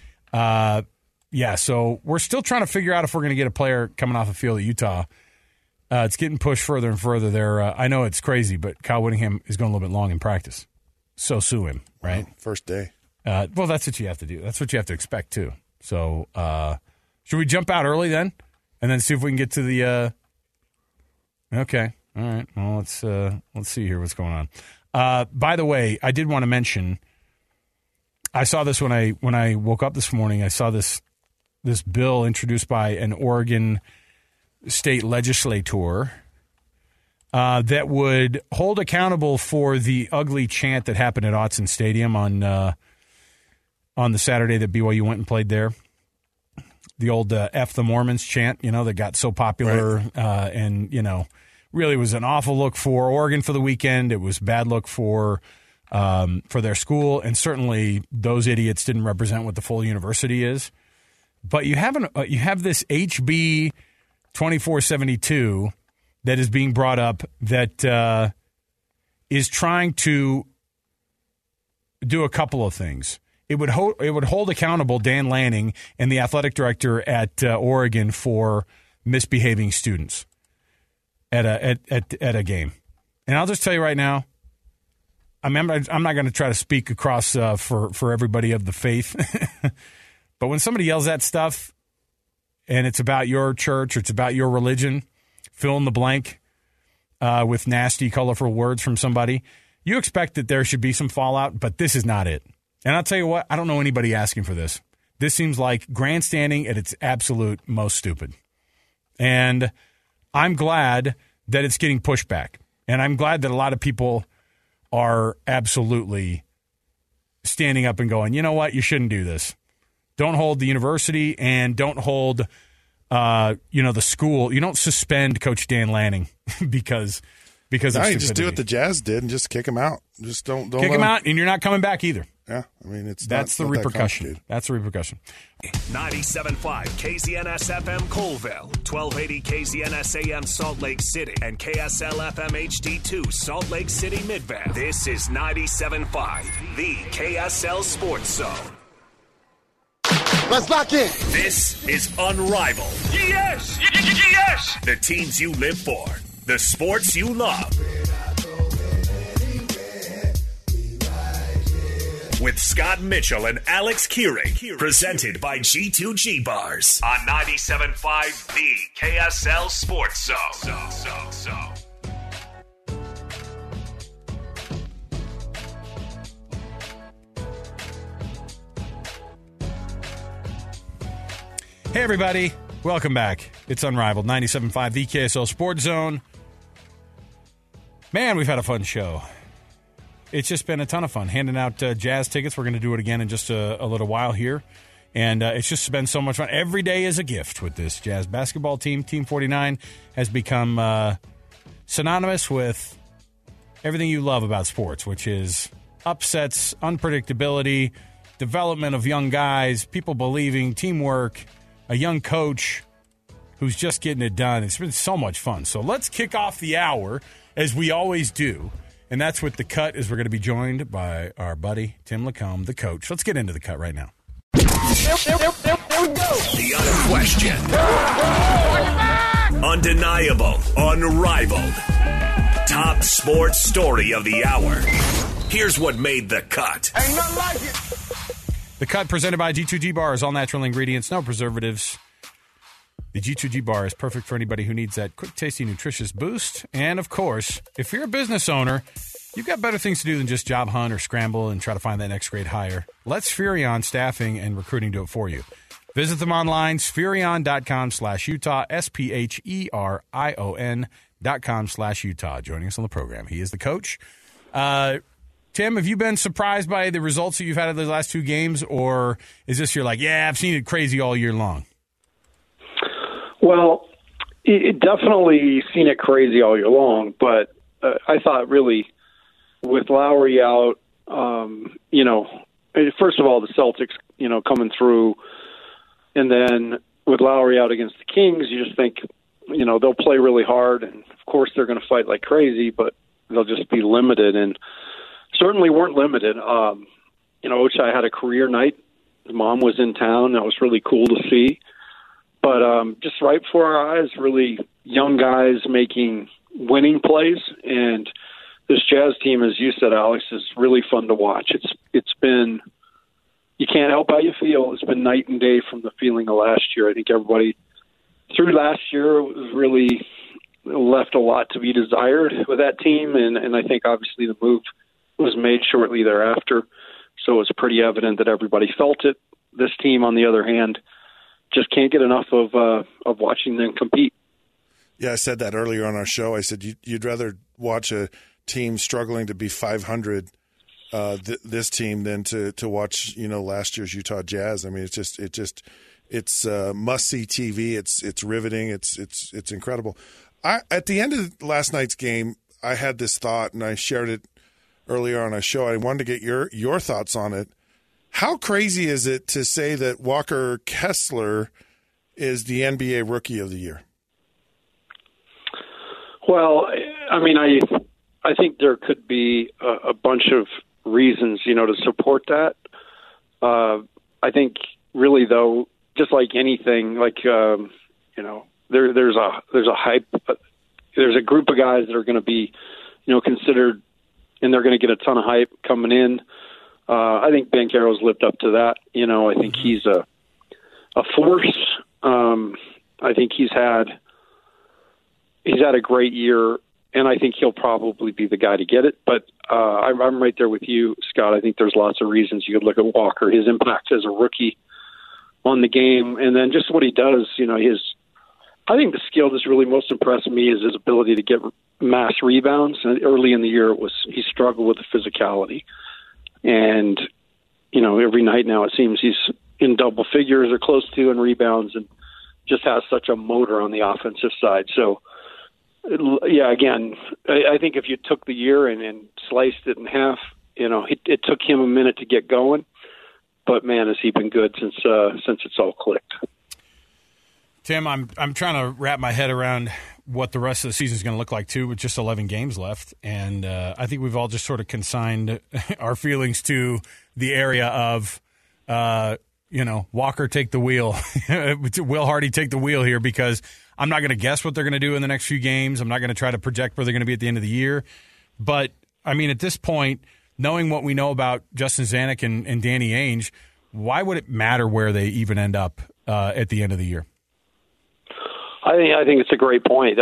So we're still trying to figure out if we're going to get a player coming off the field at Utah. It's getting pushed further and further there. I know it's crazy, but Kyle Whittingham is going a little bit long in practice. So sue him, right? Wow, first day. Well, that's what you have to do. That's what you have to expect, too. So should we jump out early then and then see if we can get to the okay. All right. Well, let's see here what's going on. By the way, I did want to mention I saw this when I woke up this morning. I saw this bill introduced by an Oregon state legislator that would hold accountable for the ugly chant that happened at Autzen Stadium on the Saturday that BYU went and played there. The old F the Mormons chant, that got so popular and, really was an awful look for Oregon for the weekend. It was a bad look for their school, and certainly those idiots didn't represent what the full university is. But you have this HB 2472 that is being brought up that is trying to do a couple of things. It would hold accountable Dan Lanning and the athletic director at Oregon for misbehaving students at a game. And I'll just tell you right now, I'm not going to try to speak across for everybody of the faith, but when somebody yells that stuff and it's about your church or it's about your religion, fill in the blank with nasty, colorful words from somebody, you expect that there should be some fallout, but this is not it. And I'll tell you what, I don't know anybody asking for this. This seems like grandstanding at its absolute most stupid. And I'm glad that it's getting pushed back. And I'm glad that a lot of people are absolutely standing up and going, you know what, you shouldn't do this. Don't hold the university and don't hold, the school. You don't suspend Coach Dan Lanning because of you stupidity. just do what the Jazz did and just kick him out. Just don't kick him out, and you're not coming back either. Yeah, I mean, that's the repercussion. That's the repercussion. 97.5 KZNS FM Colville, 1280 KZNS AM Salt Lake City, and KSL FM HD2 Salt Lake City Midvale. This is 97.5, the KSL Sports Zone. Let's lock in. This is Unrivaled. Yes! Yes! The teams you live for, the sports you love. With Scott Mitchell and Alex Keurig, presented by G2G Bars on 97.5, the KSL Sports Zone. Hey, everybody. Welcome back. It's Unrivaled, 97.5, the KSL Sports Zone. Man, we've had a fun show. It's just been a ton of fun handing out Jazz tickets. We're going to do it again in just a little while here. And it's just been so much fun. Every day is a gift with this Jazz basketball team. Team 49 has become synonymous with everything you love about sports, which is upsets, unpredictability, development of young guys, people believing, teamwork, a young coach who's just getting it done. It's been so much fun. So let's kick off the hour, as we always do. And that's with The Cut, as we're going to be joined by our buddy, Tim Lacombe, the coach. Let's get into The Cut right now. The unquestioned, undeniable, unrivaled, top sports story of the hour. Here's what made The Cut. Ain't nothing like it. The Cut, presented by G2G Bars, all natural ingredients, no preservatives. The G2G Bar is perfect for anybody who needs that quick, tasty, nutritious boost. And, of course, if you're a business owner, you've got better things to do than just job hunt or scramble and try to find that next great hire. Let Sphurion Staffing and Recruiting do it for you. Visit them online, sphurion.com/Utah, SPHERION.com/Utah. Joining us on the program, he is the coach. Tim, have you been surprised by the results that you've had of the last two games, or is this you're like, yeah, I've seen it crazy all year long? Well, it definitely seen it crazy all year long, but I thought really with Lowry out, first of all, the Celtics, coming through, and then with Lowry out against the Kings, you just think, they'll play really hard, and of course they're going to fight like crazy, but they'll just be limited, and certainly weren't limited. Ochai had a career night. His mom was in town. That was really cool to see. But just right before our eyes, really young guys making winning plays. And this Jazz team, as you said, Alex, is really fun to watch. It's been, you can't help how you feel. It's been night and day from the feeling of last year. I think everybody through last year was really left a lot to be desired with that team. And I think obviously the move was made shortly thereafter. So it's pretty evident that everybody felt it. This team, on the other hand, just can't get enough of watching them compete. Yeah, I said that earlier on our show. I said you'd rather watch a team struggling to be 500, this team, than to watch last year's Utah Jazz. I mean, it's must see TV. It's riveting. It's incredible. At the end of last night's game, I had this thought, and I shared it earlier on our show. I wanted to get your thoughts on it. How crazy is it to say that Walker Kessler is the NBA Rookie of the Year? Well, I mean, I think there could be a bunch of reasons, to support that. I think really, though, just like anything, there's a hype. There's a group of guys that are going to be, considered, and they're going to get a ton of hype coming in. I think Banchero's lived up to that. I think he's a force. I think he's had a great year, and I think he'll probably be the guy to get it. But I'm right there with you, Scott. I think there's lots of reasons you could look at Walker, his impact as a rookie on the game, and then just what he does. I think the skill that's really most impressed me is his ability to get mass rebounds. And early in the year, he struggled with the physicality. And, every night now it seems he's in double figures or close to in rebounds, and just has such a motor on the offensive side. So, yeah, again, I think if you took the year and sliced it in half, it took him a minute to get going, but man, has he been good since it's all clicked. Tim, I'm trying to wrap my head around what the rest of the season is going to look like too, with just 11 games left, and I think we've all just sort of consigned our feelings to the area of, Walker take the wheel, Will Hardy take the wheel here, because I'm not going to guess what they're going to do in the next few games. I'm not going to try to project where they're going to be at the end of the year, but I mean, at this point, knowing what we know about Justin Zanuck and Danny Ainge, why would it matter where they even end up at the end of the year? I think it's a great point.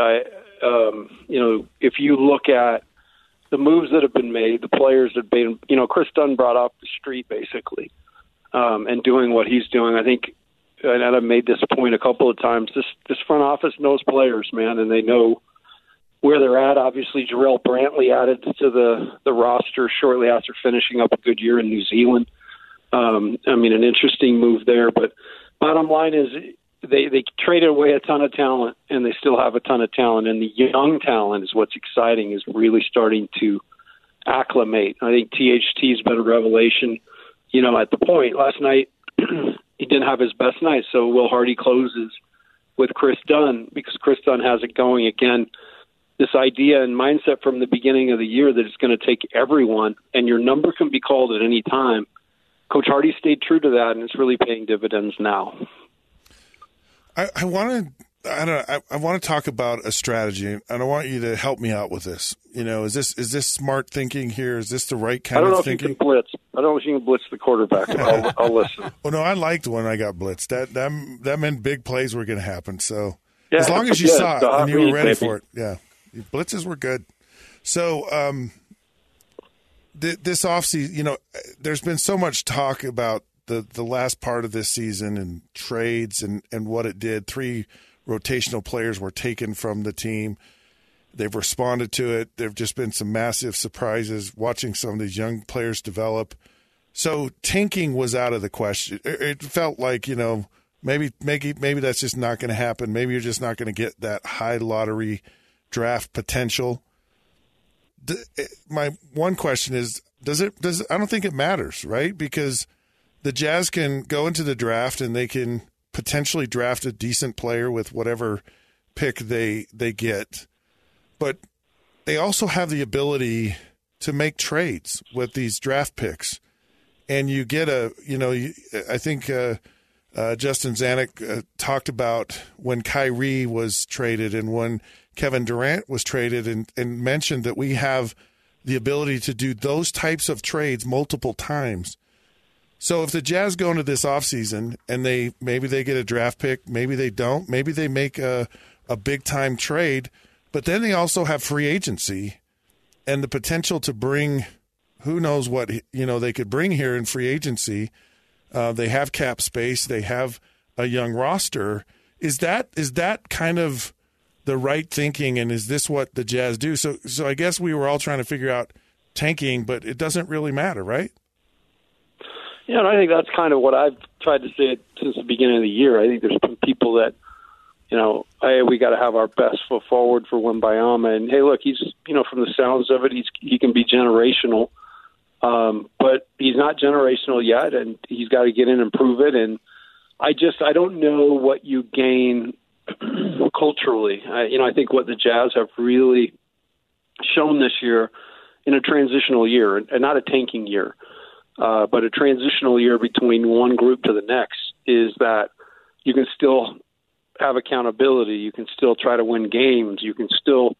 If you look at the moves that have been made, the players that have been, Chris Dunn brought off the street basically, and doing what he's doing. I think, and I've made this point a couple of times, this front office knows players, man, and they know where they're at. Obviously, Jarrell Brantley added to the roster shortly after finishing up a good year in New Zealand. An interesting move there, but bottom line is, They traded away a ton of talent, and they still have a ton of talent. And the young talent is what's exciting, is really starting to acclimate. I think THT's been a revelation. At the point last night, he didn't have his best night. So Will Hardy closes with Chris Dunn, because Chris Dunn has it going again. This idea and mindset from the beginning of the year that it's going to take everyone, and your number can be called at any time. Coach Hardy stayed true to that, and it's really paying dividends now. I want to talk about a strategy, and I want you to help me out with this. Is this smart thinking here? Is this the right kind of thinking? I don't know if you can blitz the quarterback. I'll listen. Well, no, I liked when I got blitzed. That meant big plays were going to happen. So as long as you saw it and you were ready for it, yeah, blitzes were good. So this offseason, there's been so much talk about the last part of this season and trades and what it did. 3 rotational players were taken from the team. They've responded to it. There have just been some massive surprises watching some of these young players develop. So tanking was out of the question. It felt like, maybe that's just not going to happen. Maybe you're just not going to get that high lottery draft potential. My one question is, I don't think it matters, right? Because the Jazz can go into the draft and they can potentially draft a decent player with whatever pick they get. But they also have the ability to make trades with these draft picks. And you get I think Justin Zanuck talked about when Kyrie was traded and when Kevin Durant was traded, and mentioned that we have the ability to do those types of trades multiple times. So if the Jazz go into this offseason and maybe they get a draft pick, maybe they don't, maybe they make a big-time trade, but then they also have free agency and the potential to bring who knows what they could bring here in free agency. They have cap space. They have a young roster. Is that kind of the right thinking, and is this what the Jazz do? So I guess we were all trying to figure out tanking, but it doesn't really matter, right? Yeah, and I think that's kind of what I've tried to say since the beginning of the year. I think there's been people that, we got to have our best foot forward for Wembanyama. And, hey, look, he's, from the sounds of it, he can be generational. But he's not generational yet, and he's got to get in and prove it. And I don't know what you gain culturally. I think what the Jazz have really shown this year in a transitional year, and not a tanking year, but a transitional year between one group to the next, is that you can still have accountability. You can still try to win games. You can still,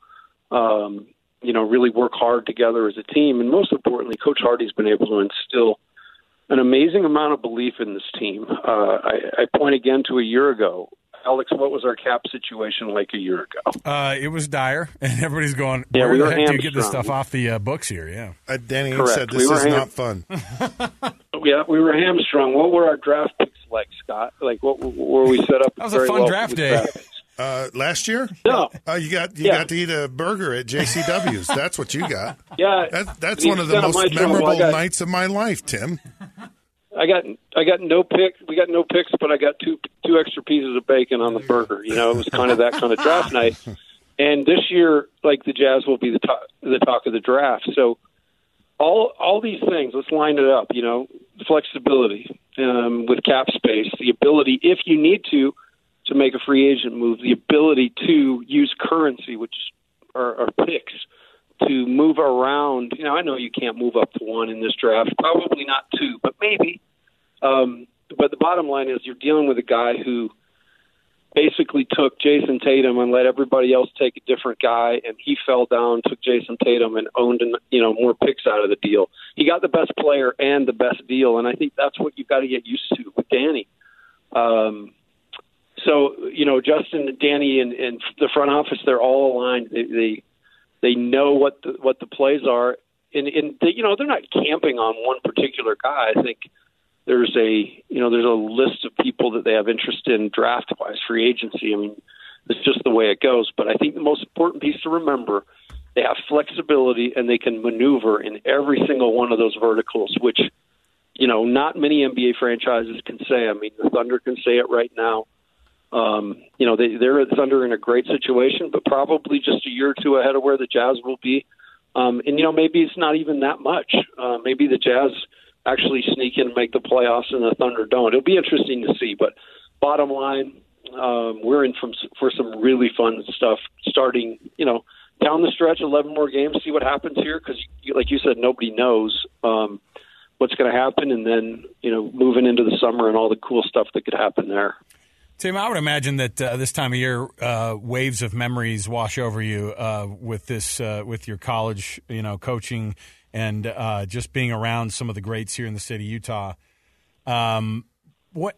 really work hard together as a team. And most importantly, Coach Hardy's been able to instill an amazing amount of belief in this team. I point again to a year ago. Alex, what was our cap situation like a year ago? It was dire, and everybody's going, where the heck do you get this stuff off the books here? Yeah. Danny said this is not fun. Yeah, we were hamstrung. What were our draft picks like, Scott? Like, what were we set up? That was a fun draft day. Last year? No. You got to eat a burger at JCW's. That's what you got. Yeah. That's one of the most memorable nights of my life, Tim. I got no picks. We got no picks, but I got two extra pieces of bacon on the burger. It was kind of that kind of draft night. And this year, like, the Jazz will be the talk of the draft. So all these things, let's line it up, flexibility with cap space, the ability, if you need to make a free agent move, the ability to use currency, which are picks, to move around. I know you can't move up to 1 in this draft, probably not 2, but maybe. But the bottom line is you're dealing with a guy who basically took Jason Tatum and let everybody else take a different guy, and he fell down, took Jason Tatum, and owned more picks out of the deal. He got the best player and the best deal, and I think that's what you've got to get used to with Danny. So, Justin, Danny, and the front office, they're all aligned. They know what the plays are, and they're not camping on one particular guy. I think there's a list of people that they have interest in draft-wise, free agency. I mean, it's just the way it goes. But I think the most important piece to remember, they have flexibility and they can maneuver in every single one of those verticals, which, not many NBA franchises can say. I mean, the Thunder can say it right now. They're Thunder in a great situation, but probably just a year or two ahead of where the Jazz will be. Maybe it's not even that much. Maybe the Jazz actually sneak in and make the playoffs and the Thunder don't. It'll be interesting to see. But bottom line, we're in for some really fun stuff starting, down the stretch, 11 more games, see what happens here. Because, like you said, nobody knows what's going to happen. And then, moving into the summer and all the cool stuff that could happen there. Tim, I would imagine that this time of year, waves of memories wash over you with your college, coaching and just being around some of the greats here in the state of Utah. What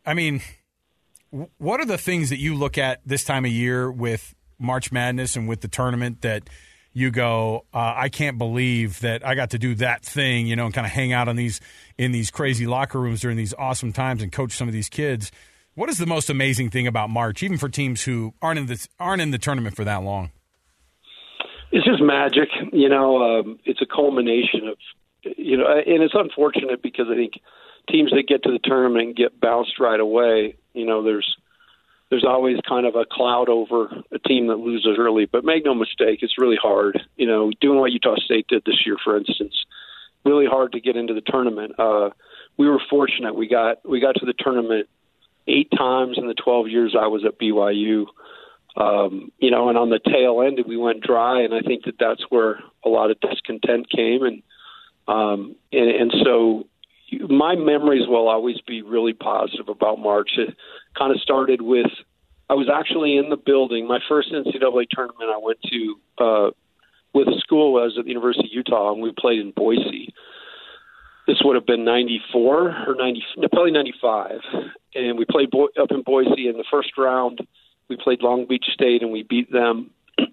are the things that you look at this time of year with March Madness and with the tournament that you go, I can't believe that I got to do that thing, and kind of hang out in these crazy locker rooms during these awesome times and coach some of these kids? What is the most amazing thing about March, even for teams who aren't in the tournament for that long? It's just magic. It's a culmination of, and it's unfortunate because I think teams that get to the tournament and get bounced right away, there's always kind of a cloud over a team that loses early. But make no mistake, it's really hard. Doing what Utah State did this year, for instance, really hard to get into the tournament. We were fortunate. We got to the tournament 8 times in the 12 years I was at BYU. And on the tail end, we went dry, and I think that's where a lot of discontent came. And so my memories will always be really positive about March. It kind of started with, I was actually in the building. My first NCAA tournament I went to with a school was at the University of Utah, and we played in Boise. This would have been 94 or 90, probably 95. And we played up in Boise in the first round. We played Long Beach State, and we beat them.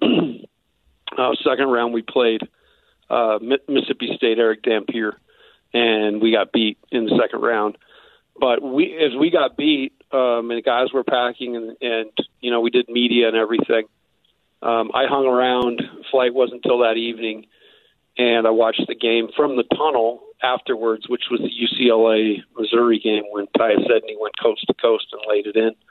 Second round, we played Mississippi State, Eric Dampier, and we got beat in the second round. But as we got beat, and the guys were packing, and we did media and everything, I hung around. Flight wasn't until that evening, and I watched the game from the tunnel afterwards, which was the UCLA-Missouri game when Tyus Edney went coast to coast and laid it in.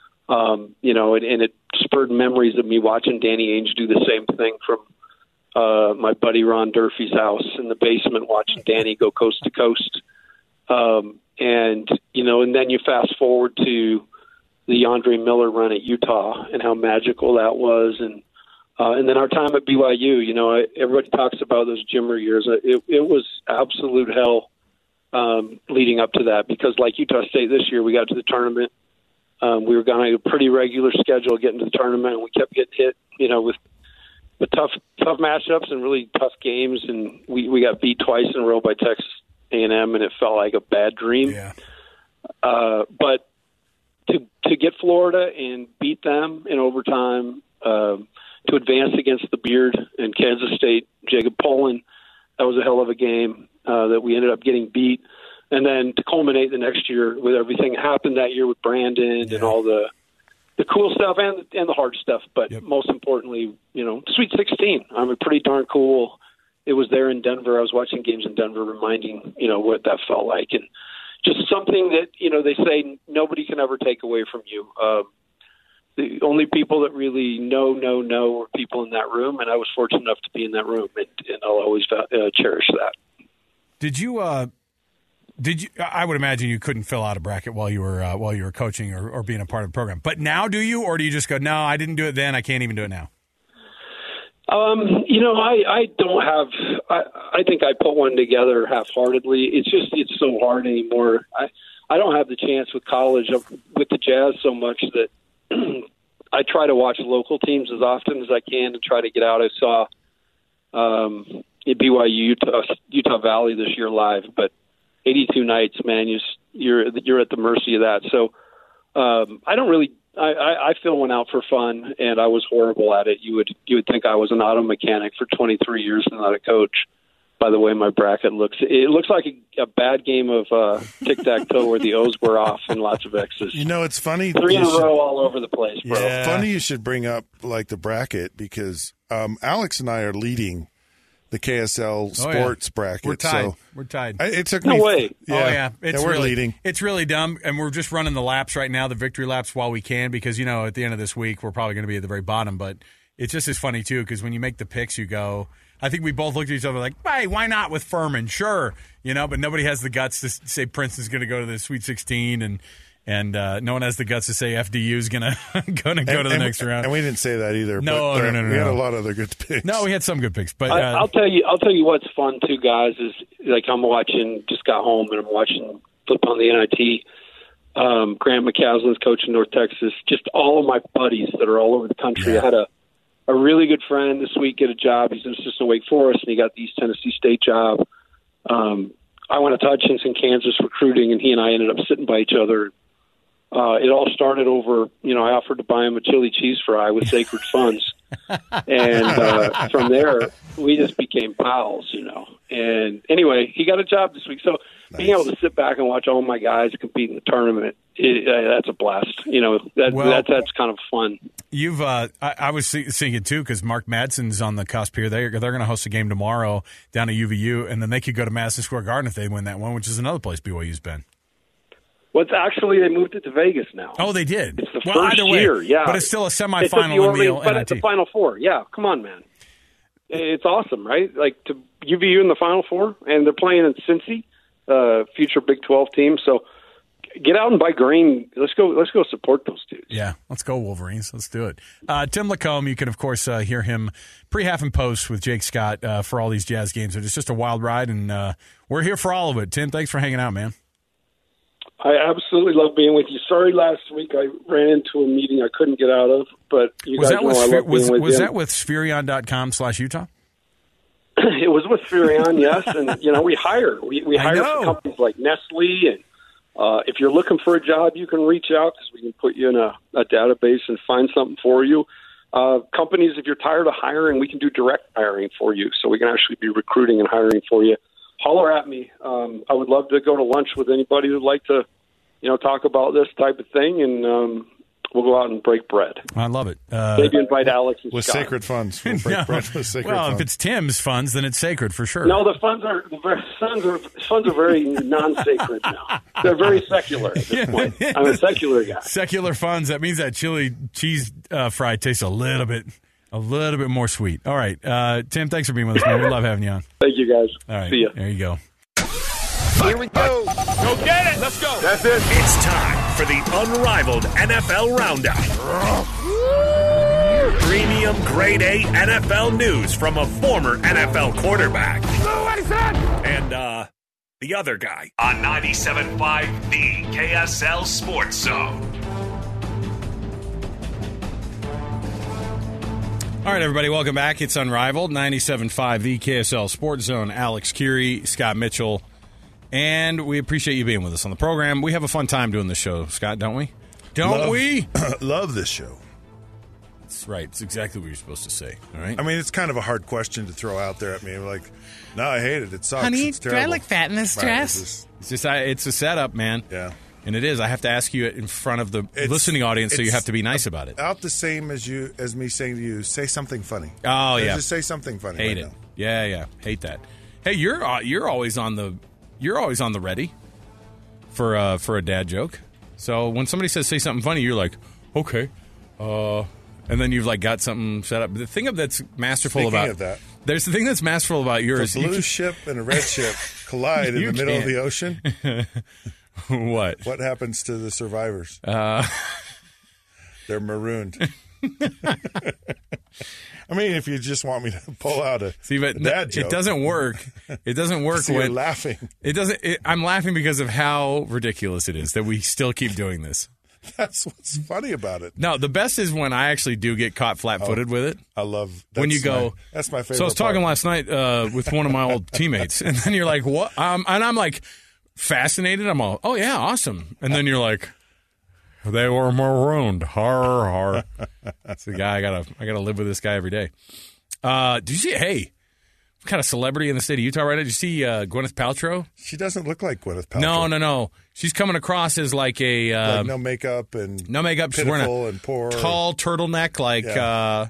And it spurred memories of me watching Danny Ainge do the same thing from my buddy Ron Durfee's house in the basement, watching Danny go coast to coast. And then you fast forward to the Andre Miller run at Utah and how magical that was. And then our time at BYU, everybody talks about those Jimmer years. It was absolute hell leading up to that because like Utah State this year, we got to the tournament. We were going to a pretty regular schedule getting to the tournament, and we kept getting hit, with tough matchups and really tough games. And we got beat twice in a row by Texas A&M, and it felt like a bad dream. Yeah. But to get Florida and beat them in overtime, to advance against the Beard and Kansas State, Jacob Poland, that was a hell of a game that we ended up getting beat. And then to culminate the next year with everything that happened that year with Brandon and all the cool stuff and the hard stuff. But most importantly, Sweet 16. Pretty darn cool. It was there in Denver. I was watching games in Denver reminding, what that felt like. And just something that, they say nobody can ever take away from you. The only people that really know were people in that room. And I was fortunate enough to be in that room. And I'll always cherish that. Did you? I would imagine you couldn't fill out a bracket while you were coaching or being a part of the program. But now, do you, or do you just go, no, I didn't do it then, I can't even do it now? I don't have. I think I put one together half-heartedly. It's so hard anymore. I don't have the chance with college with the Jazz so much that I try to watch local teams as often as I can to try to get out. I saw BYU Utah Valley this year live, but 82 nights, man, you're at the mercy of that. So I don't really. I fill one out for fun, and I was horrible at it. You would think I was an auto mechanic for 23 years and not a coach. By the way, my bracket looks. It looks like a bad game of tic-tac-toe where the O's were off and lots of X's. It's funny. 3 in a row all over the place, bro. Yeah. Funny you should bring up like the bracket because Alex and I are leading the KSL sports bracket. We're tied. So we're tied. It took no me. way. Yeah. We're leading. It's really dumb, and we're just running the laps right now, the victory laps while we can, because at the end of this week we're probably going to be at the very bottom. But it's just as funny too, because when you make the picks, you go. I think we both looked at each other like, hey, why not with Furman? Sure, but nobody has the guts to say Princeton's going to go to the Sweet 16, and no one has the guts to say FDU is going to go to the next round. And we didn't say that either. No. We had a lot of other good picks. No, we had some good picks. But I'll tell you what's fun too, guys. Is like I'm watching. Just got home and I'm watching flip on the NIT. Grant McCaslin's coaching North Texas. Just all of my buddies that are all over the country. Yeah. I had a really good friend this week get a job. He's an assistant at Wake Forest, and he got the East Tennessee State job. I went to Hutchinson, Kansas recruiting, and he and I ended up sitting by each other. It all started over, I offered to buy him a chili cheese fry with Sacred Funds. And from there, we just became pals, And anyway, he got a job this week. So being able to sit back and watch all my guys compete in the tournament, that's a blast. That's kind of fun. You've I was seeing it too because Mark Madsen's on the cusp here. They're going to host a game tomorrow down at UVU, and then they could go to Madison Square Garden if they win that one, which is another place BYU's been. Well, they moved it to Vegas now. Oh, they did. It's the first year, yeah. But it's still a semifinal in the But it's the Final Four. Yeah, come on, man. It's awesome, right? Like to UVU in the Final Four, and they're playing in Cincy, future Big 12 team. So get out and buy green. Let's go support those dudes. Yeah, let's go Wolverines. Let's do it. Tim Lacombe, you can of course hear him pre-half and post with Jake Scott for all these Jazz games. It's just a wild ride, and we're here for all of it. Tim, thanks for hanging out, man. I absolutely love being with you. Sorry, last week I ran into a meeting I couldn't get out of, but you guys know I love being with you. Was that with Spherion.com/Utah? It was with Spherion, yes, and we hire. We hire for companies like Nestle, and if you're looking for a job, you can reach out because we can put you in a database and find something for you. Companies, if you're tired of hiring, we can do direct hiring for you, so we can actually be recruiting and hiring for you. Holler at me. I would love to go to lunch with anybody who'd like to, talk about this type of thing, and we'll go out and break bread. I love it. Maybe invite Alex and with Scott. Sacred Funds. We'll break bread with Sacred Funds. If it's Tim's funds, then it's sacred for sure. No, the funds are very non-sacred now. They're very secular at this point. I'm a secular guy. Secular funds. That means that chili cheese fry tastes a little bit more sweet. All right, Tim, thanks for being with us, man. We love having you on. Thank you, guys. All right, see ya. There you go. Here we go. Go get it. Let's go. That's it. It's time for the unrivaled NFL Roundup. Premium grade A NFL news from a former NFL quarterback. What is that? And the other guy on 97.5 The KSL Sports Zone. All right, everybody, welcome back. It's Unrivaled, 97.5 The KSL Sports Zone. Alex Curie, Scott Mitchell, and we appreciate you being with us on the program. We have a fun time doing this show, Scott, don't we? We? Love this show. That's right. It's exactly what you're supposed to say, all right? I mean, it's kind of a hard question to throw out there at me. Like, no, I hate it. It sucks. Honey, it's terrible. do I look fat in this dress? It's a setup, man. Yeah. And it is. I have to ask you it in front of the listening audience, so you have to be nice about it. Out the same as me saying to you, say something funny. Oh, yeah. Just say something funny. Hate it. Now. Yeah. Hate that. Hey, you're always on the ready for a dad joke. So when somebody says say something funny, you're like, okay. And then you've got something set up. The thing that's masterful Speaking about of that. There's the thing that's masterful about yours. A blue ship and a red ship collide in the middle of the ocean. What? What happens to the survivors? They're marooned. I mean, if you just want me to pull out a dad joke. It doesn't work. It doesn't work So when you're laughing. It doesn't. I'm laughing because of how ridiculous it is that we still keep doing this. That's what's funny about it. No, the best is when I actually do get caught flat-footed with it. I love when you go. That's my favorite. So I was talking part. last night with one of my old teammates, and then you're like, "What?" And I'm like, fascinated. I'm all, "Oh yeah, awesome." And then you're like, "They were marooned." Har har. That's the guy. I gotta live with this guy every day. Did you see? Hey, what kind of celebrity in the state of Utah right now? Did you see Gwyneth Paltrow? She doesn't look like Gwyneth Paltrow. No. She's coming across as like a like no makeup and She's wearing a and poor tall turtleneck. Like yeah.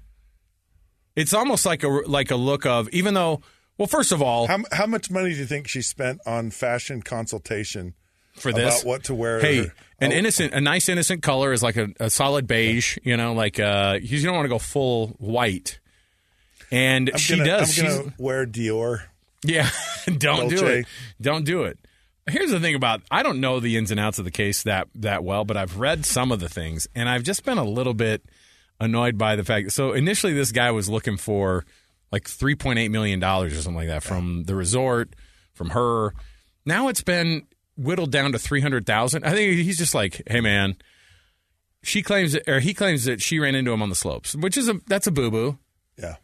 It's almost like a look of, even though. Well, first of all, how much money do you think she spent on fashion consultation for this? About what to wear? Hey, a nice innocent color is like a solid beige. You know, like you don't want to go full white. And she does. I'm going to wear Dior. Yeah, don't Dolce. do it. Don't do it. Here's the thing about, I don't know the ins and outs of the case that well, but I've read some of the things, and I've just been a little bit annoyed by the fact. So initially this guy was looking for like $3.8 million or something like that from the resort, from her. Now it's been whittled down to $300,000. I think he's just like, hey man, he claims that she ran into him on the slopes, which is that's a boo-boo. Yeah.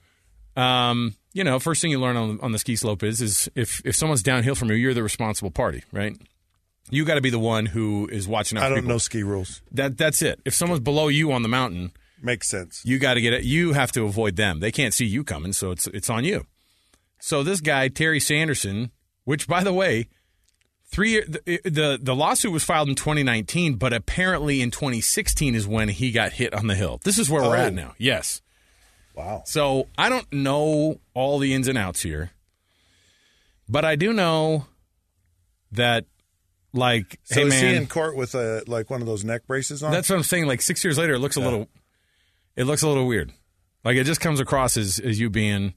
First thing you learn on the ski slope is if someone's downhill from you, you're the responsible party, right? You got to be the one who is watching out for people. I don't know ski rules. That's it. If someone's below you on the mountain, makes sense. You got to get it. You have to avoid them. They can't see you coming, so it's on you. So this guy Terry Sanderson, which by the way, the lawsuit was filed in 2019, but apparently in 2016 is when he got hit on the hill. This is where we're at now. Yes. Wow. So I don't know all the ins and outs here, but I do know that, like, so hey, is man, he in court with one of those neck braces on? That's what I'm saying. Like 6 years later, it looks a little weird. Like it just comes across as you being,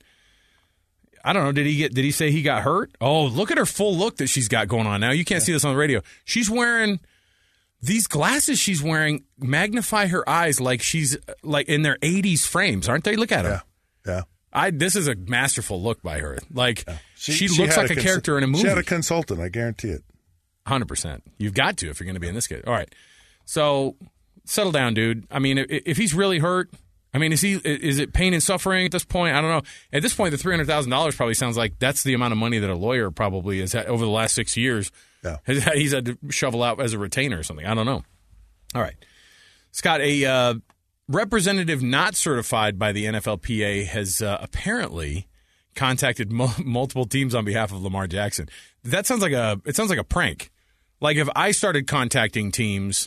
I don't know. Did he say he got hurt? Oh, look at her full look that she's got going on now. You can't see this on the radio. She's wearing. These glasses she's wearing magnify her eyes like she's like in their 80s frames, aren't they? Look at her. Yeah. This is a masterful look by her. Like she looks like a character in a movie. She had a consultant, I guarantee it. 100%. You've got to if you're going to be in this case. All right. So settle down, dude. I mean, if he's really hurt, I mean, is it pain and suffering at this point? I don't know. At this point, the $300,000 probably sounds like that's the amount of money that a lawyer probably has had over the last 6 years. Yeah. He's had to shovel out as a retainer or something. I don't know. All right. Scott, a representative not certified by the NFLPA has apparently contacted multiple teams on behalf of Lamar Jackson. That sounds like a prank. Like if I started contacting teams,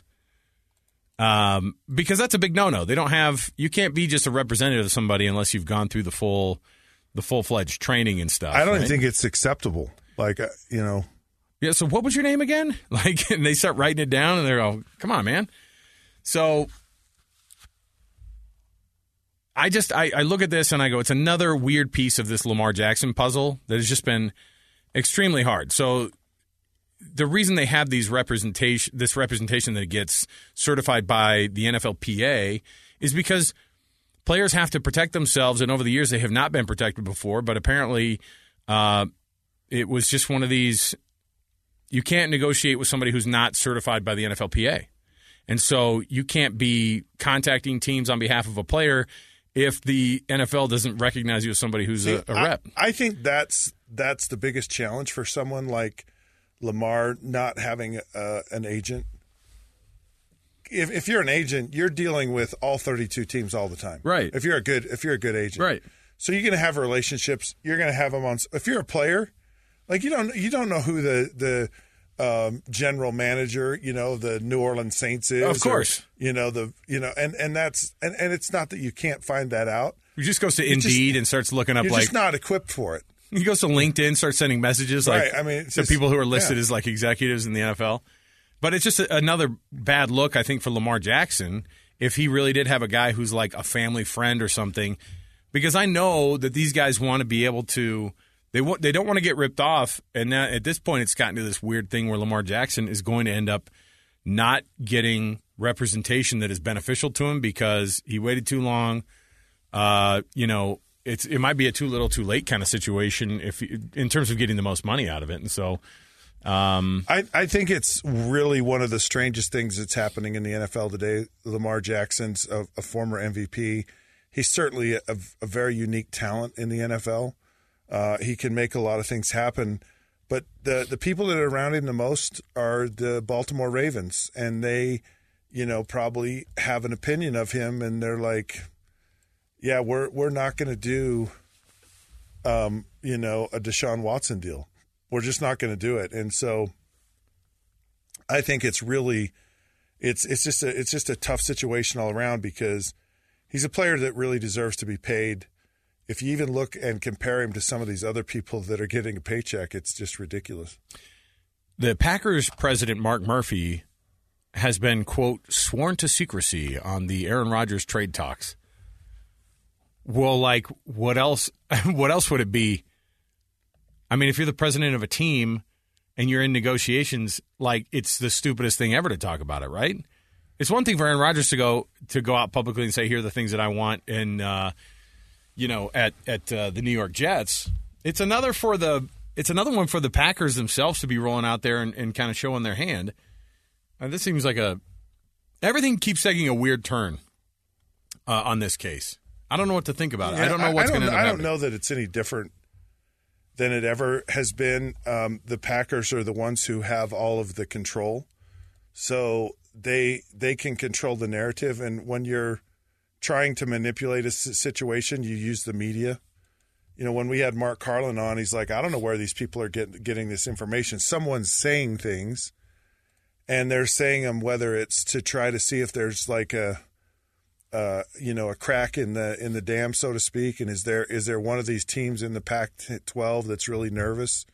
because that's a big no-no. You can't be just a representative of somebody unless you've gone through the full-fledged training and stuff. I don't right? think it's acceptable. Like, Yeah, so what was your name again? Like, and they start writing it down, and they're all, come on, man. So I look at this, and I go, it's another weird piece of this Lamar Jackson puzzle that has just been extremely hard. So the reason they have this representation that gets certified by the NFLPA is because players have to protect themselves, and over the years they have not been protected before, but apparently it was just one of these. You can't negotiate with somebody who's not certified by the NFLPA. And so you can't be contacting teams on behalf of a player if the NFL doesn't recognize you as somebody who's a rep. I think that's the biggest challenge for someone like Lamar not having an agent. If you're an agent, you're dealing with all 32 teams all the time. Right. If you're a good agent. Right. So you're going to have relationships. You're going to have them on. If you're a player, like you don't know who the general manager, the New Orleans Saints is. Of course. And it's not that you can't find that out. He just goes to Indeed and starts looking up you're just not equipped for it. He goes to LinkedIn, starts sending messages to people who are listed as like executives in the NFL. But it's just another bad look, I think, for Lamar Jackson if he really did have a guy who's like a family friend or something. because I know that these guys want to be able to. They don't want to get ripped off, and now, at this point, it's gotten to this weird thing where Lamar Jackson is going to end up not getting representation that is beneficial to him because he waited too long. It might be a too little, too late kind of situation in terms of getting the most money out of it, and so. I think it's really one of the strangest things that's happening in the NFL today. Lamar Jackson's a former MVP. He's certainly a very unique talent in the NFL. He can make a lot of things happen, but the people that are around him the most are the Baltimore Ravens, and they, probably have an opinion of him, and they're like, yeah, we're not going to do, a Deshaun Watson deal. We're just not going to do it, and so I think it's really, it's just a tough situation all around because he's a player that really deserves to be paid. If you even look and compare him to some of these other people that are getting a paycheck, it's just ridiculous. The Packers president, Mark Murphy, has been, quote, sworn to secrecy on the Aaron Rodgers trade talks. Well, like, what else would it be? I mean, if you're the president of a team and you're in negotiations, like, it's the stupidest thing ever to talk about it, right? It's one thing for Aaron Rodgers to go out publicly and say, here are the things that I want, and at the New York Jets. It's another one for the Packers themselves to be rolling out there and kind of showing their hand. And this seems like everything keeps taking a weird turn on this case. I don't know what to think about it. I don't know what's going to happen. I don't know that it's any different than it ever has been. The Packers are the ones who have all of the control, so they can control the narrative. And when you're trying to manipulate a situation, you use the media. When we had Mark Carlin on, he's like, I don't know where these people are getting this information. Someone's saying things, and they're saying them whether it's to try to see if there's like a crack in the dam, so to speak. And is there one of these teams in the Pac-12 that's really nervous?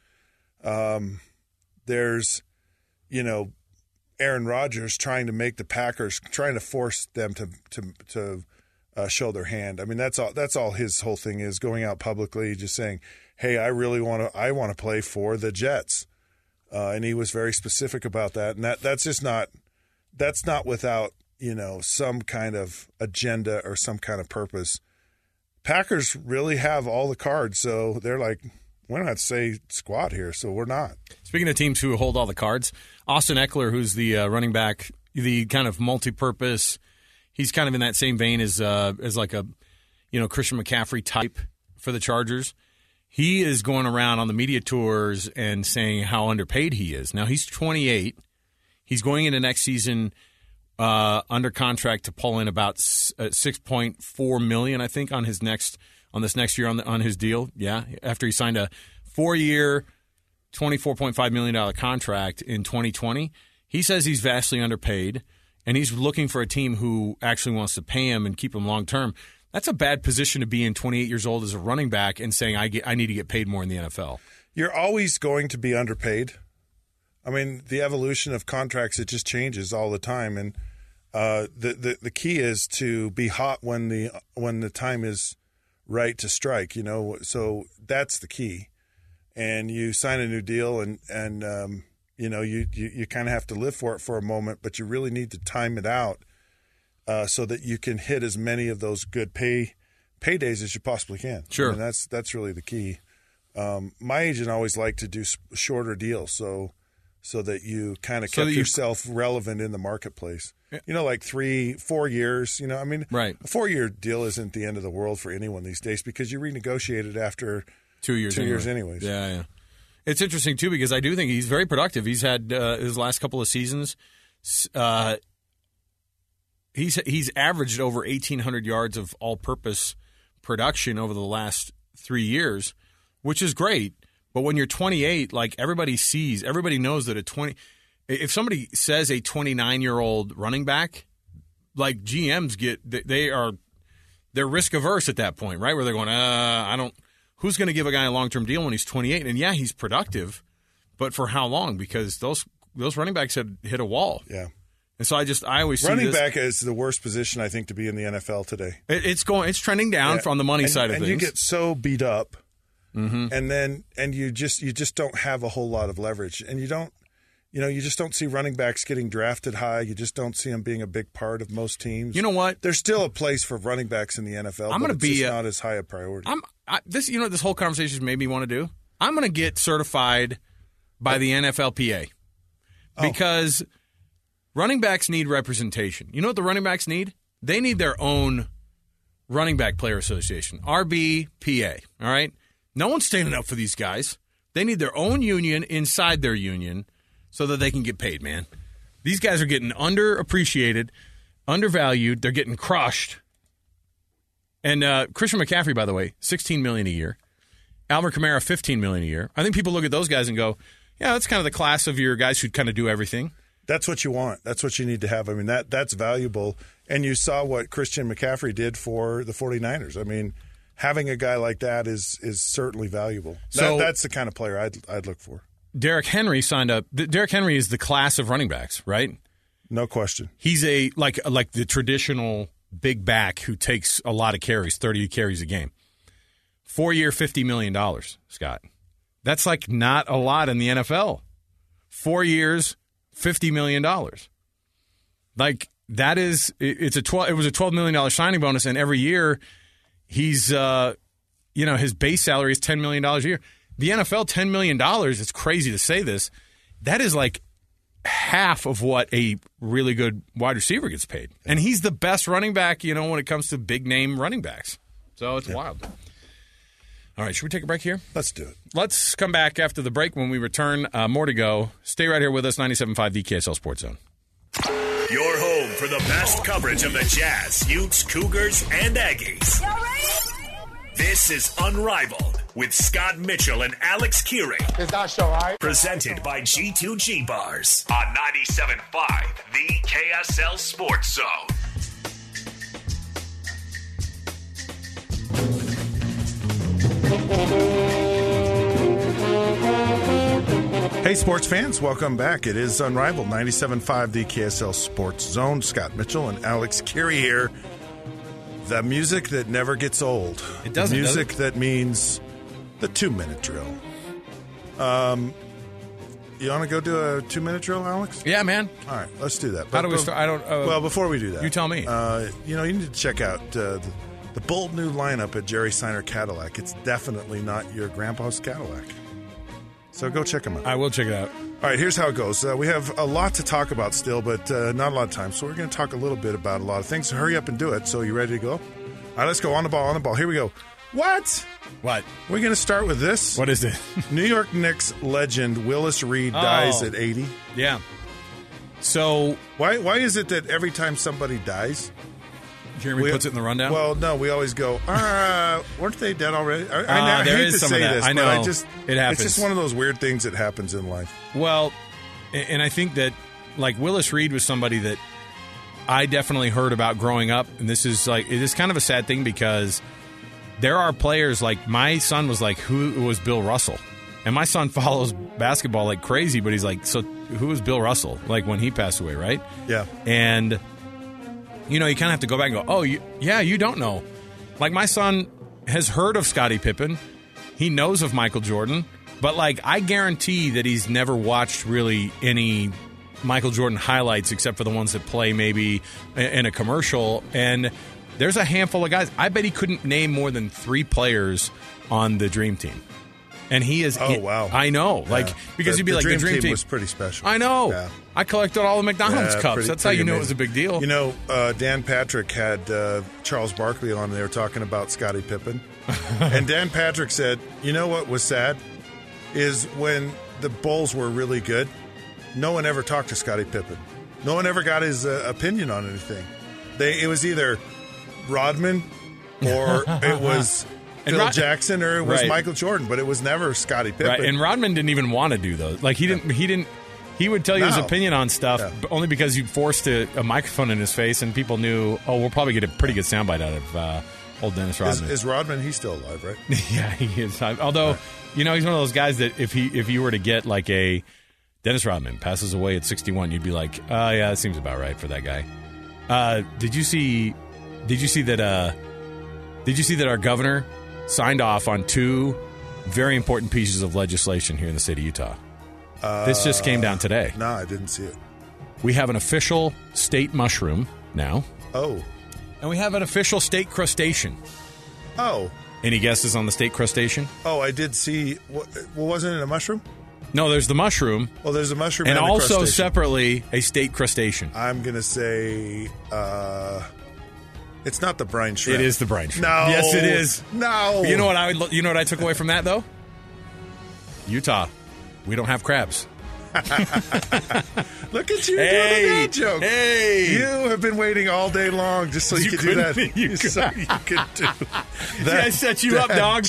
There's, Aaron Rodgers trying to make the Packers, trying to force them to show their hand. I mean, that's all his whole thing is, going out publicly, just saying, hey, I want to play for the Jets. And he was very specific about that. And that's not without, some kind of agenda or some kind of purpose. Packers really have all the cards. So they're like, we're not say squat here. So we're not. Speaking of teams who hold all the cards, Austin Eckler, who's the running back, the kind of multi-purpose, he's kind of in that same vein as like a, Christian McCaffrey type for the Chargers. He is going around on the media tours and saying how underpaid he is. Now, he's 28. He's going into next season under contract to pull in about $6.4 million, I think, on this next year on his deal. Yeah, after he signed a 4-year, $24.5 million contract in 2020. He says he's vastly underpaid, and he's looking for a team who actually wants to pay him and keep him long term. That's a bad position to be in, 28 years old as a running back, and saying I need to get paid more in the NFL. You're always going to be underpaid. I mean, the evolution of contracts, it just changes all the time, and the key is to be hot when the time is right to strike. So that's the key. And you sign a new deal, and you kind of have to live for it for a moment, but you really need to time it out so that you can hit as many of those good paydays as you possibly can. Sure, and that's really the key. My agent always liked to do shorter deals, so that you kind of kept yourself relevant in the marketplace. Yeah. Like 3-4 years. Right. A 4-year deal isn't the end of the world for anyone these days because you renegotiate it after 2 years. 2 years anyways. Yeah. It's interesting too because I do think he's very productive. He's had his last couple of seasons. He's averaged over 1,800 yards of all-purpose production over the last 3 years, which is great. But when you're 28, like everybody knows that if somebody says a 29-year-old running back, like GMs they're risk averse at that point, right? Where they're going, who's going to give a guy a long-term deal when he's 28? And yeah, he's productive, but for how long? Because those running backs had hit a wall. Yeah. And so I always see running this. back is the worst position, I think, to be in the NFL today. It's trending down from the money side of things. And you get so beat up, mm-hmm. and you just don't have a whole lot of leverage, and you just don't see running backs getting drafted high. You just don't see them being a big part of most teams. You know what? There's still a place for running backs in the NFL. I'm going to be not as high a priority. This whole conversation made me want to do. I'm going to get certified by the NFLPA because running backs need representation. You know what the running backs need? They need their own running back player association, RBPA. All right? No one's standing up for these guys. They need their own union inside their union so that they can get paid, man. These guys are getting underappreciated, undervalued. They're getting crushed. And Christian McCaffrey, by the way, $16 million a year. Alvin Kamara, $15 million a year. I think people look at those guys and go, yeah, that's kind of the class of your guys who kind of do everything. That's what you want. That's what you need to have. I mean, that's valuable. And you saw what Christian McCaffrey did for the 49ers. I mean, having a guy like that is certainly valuable. So that's the kind of player I'd look for. Derrick Henry signed up. Derrick Henry is the class of running backs, right? No question. He's like the traditional big back who takes a lot of carries, 30 carries a game. 4-year, $50 million, Scott. That's like not a lot in the NFL. 4 years, $50 million. Like that is, it was a $12 million signing bonus, and every year he's, his base salary is $10 million a year. The NFL, $10 million, it's crazy to say this, that is like half of what a really good wide receiver gets paid. And he's the best running back, when it comes to big-name running backs. So it's wild. All right, should we take a break here? Let's do it. Let's come back after the break. When we return, more to go. Stay right here with us, 97.5 the KSL Sports Zone. Your home for the best coverage of the Jazz, Utes, Cougars, and Aggies. Y'all ready? This is Unrivaled with Scott Mitchell and Alex Keary. It's our show, all right? Presented by G2G Bars on 97.5 the KSL Sports Zone. Hey, sports fans, welcome back. It is Unrivaled, 97.5 the KSL Sports Zone. Scott Mitchell and Alex Keary here. The music that never gets old. It doesn't. The music that means the 2-minute drill. You want to go do a 2-minute drill, Alex? Yeah, man. All right, let's do that. How do we start? I don't. Well, before we do that, you tell me. You need to check out the bold new lineup at Jerry Seiner Cadillac. It's definitely not your grandpa's Cadillac. So go check them out. I will check it out. All right, here's how it goes. We have a lot to talk about still, but not a lot of time. So we're going to talk a little bit about a lot of things. So hurry up and do it. So you ready to go? All right, let's go. On the ball. Here we go. What? We're going to start with this. What is it? New York Knicks legend Willis Reed dies at 80. Yeah. So why is it that every time somebody dies, Jeremy puts it in the rundown? Well, no, we always go, weren't they dead already? I there hate is to some say of that. this, I know. but It happens. It's just one of those weird things that happens in life. Well, and I think that, like, Willis Reed was somebody that I definitely heard about growing up, and it is kind of a sad thing because there are players, like, my son was like, who was Bill Russell? And my son follows basketball like crazy, but he's like, so who was Bill Russell? Like, when he passed away, right? Yeah. And you kind of have to go back and go, you don't know. Like, my son has heard of Scottie Pippen. He knows of Michael Jordan. But, like, I guarantee that he's never watched really any Michael Jordan highlights except for the ones that play maybe in a commercial. And there's a handful of guys. I bet he couldn't name more than 3 players on the Dream Team. And he is. Oh, wow. I know. Yeah. Because you'd be like, the Dream Team was pretty special. I know. Yeah. I collected all the McDonald's cups. That's how you knew it was a big deal. Dan Patrick had Charles Barkley on there talking about Scottie Pippen. And Dan Patrick said, you know what was sad? Is when the Bulls were really good, no one ever talked to Scottie Pippen. No one ever got his opinion on anything. It was either Rodman or it was Phil Jackson or it was Michael Jordan, but it was never Scottie Pippen. Right. And Rodman didn't even want to do those. Like, he didn't. He would tell you his opinion on stuff only because you forced a microphone in his face and people knew, we'll probably get a pretty good soundbite out of old Dennis Rodman. Is Rodman, he's still alive, right? Yeah, he is. Although, he's one of those guys that if you were to get like a Dennis Rodman passes away at 61. You'd be like, yeah, that seems about right for that guy. Did you see that our governor signed off on 2 very important pieces of legislation here in the state of Utah? This just came down today. No, I didn't see it. We have an official state mushroom now. Oh. And we have an official state crustacean. Oh. Any guesses on the state crustacean? Oh, I did see. Well, wasn't it a mushroom? No, there's the mushroom. Well, there's a mushroom and and also crustacean. Separately a state crustacean. I'm going to say it's not the brine shrimp. It is the brine shrimp. No. Yes, it is. No. You know what I took away from that, though? Utah. We don't have crabs. Look at you doing a dad joke. Hey. You have been waiting all day long just so you could do that. So you could do that. I set you up, dog.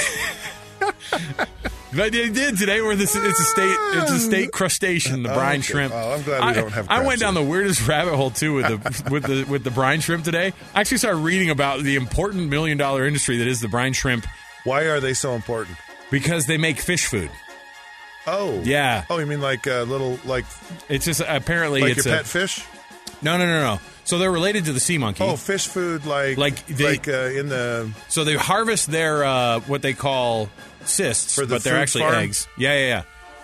But I did today. Where it's a state crustacean, the brine shrimp. Oh, I'm glad we don't have. I went down the weirdest rabbit hole too with the brine shrimp today. I actually started reading about the important $1 million industry that is the brine shrimp. Why are they so important? Because they make fish food. Oh yeah. Oh, you mean like a little like? It's just apparently like it's your pet fish. No. So they're related to the sea monkey. Oh, fish food in the. So they harvest their what they call cysts, but they're actually farm? eggs. Yeah.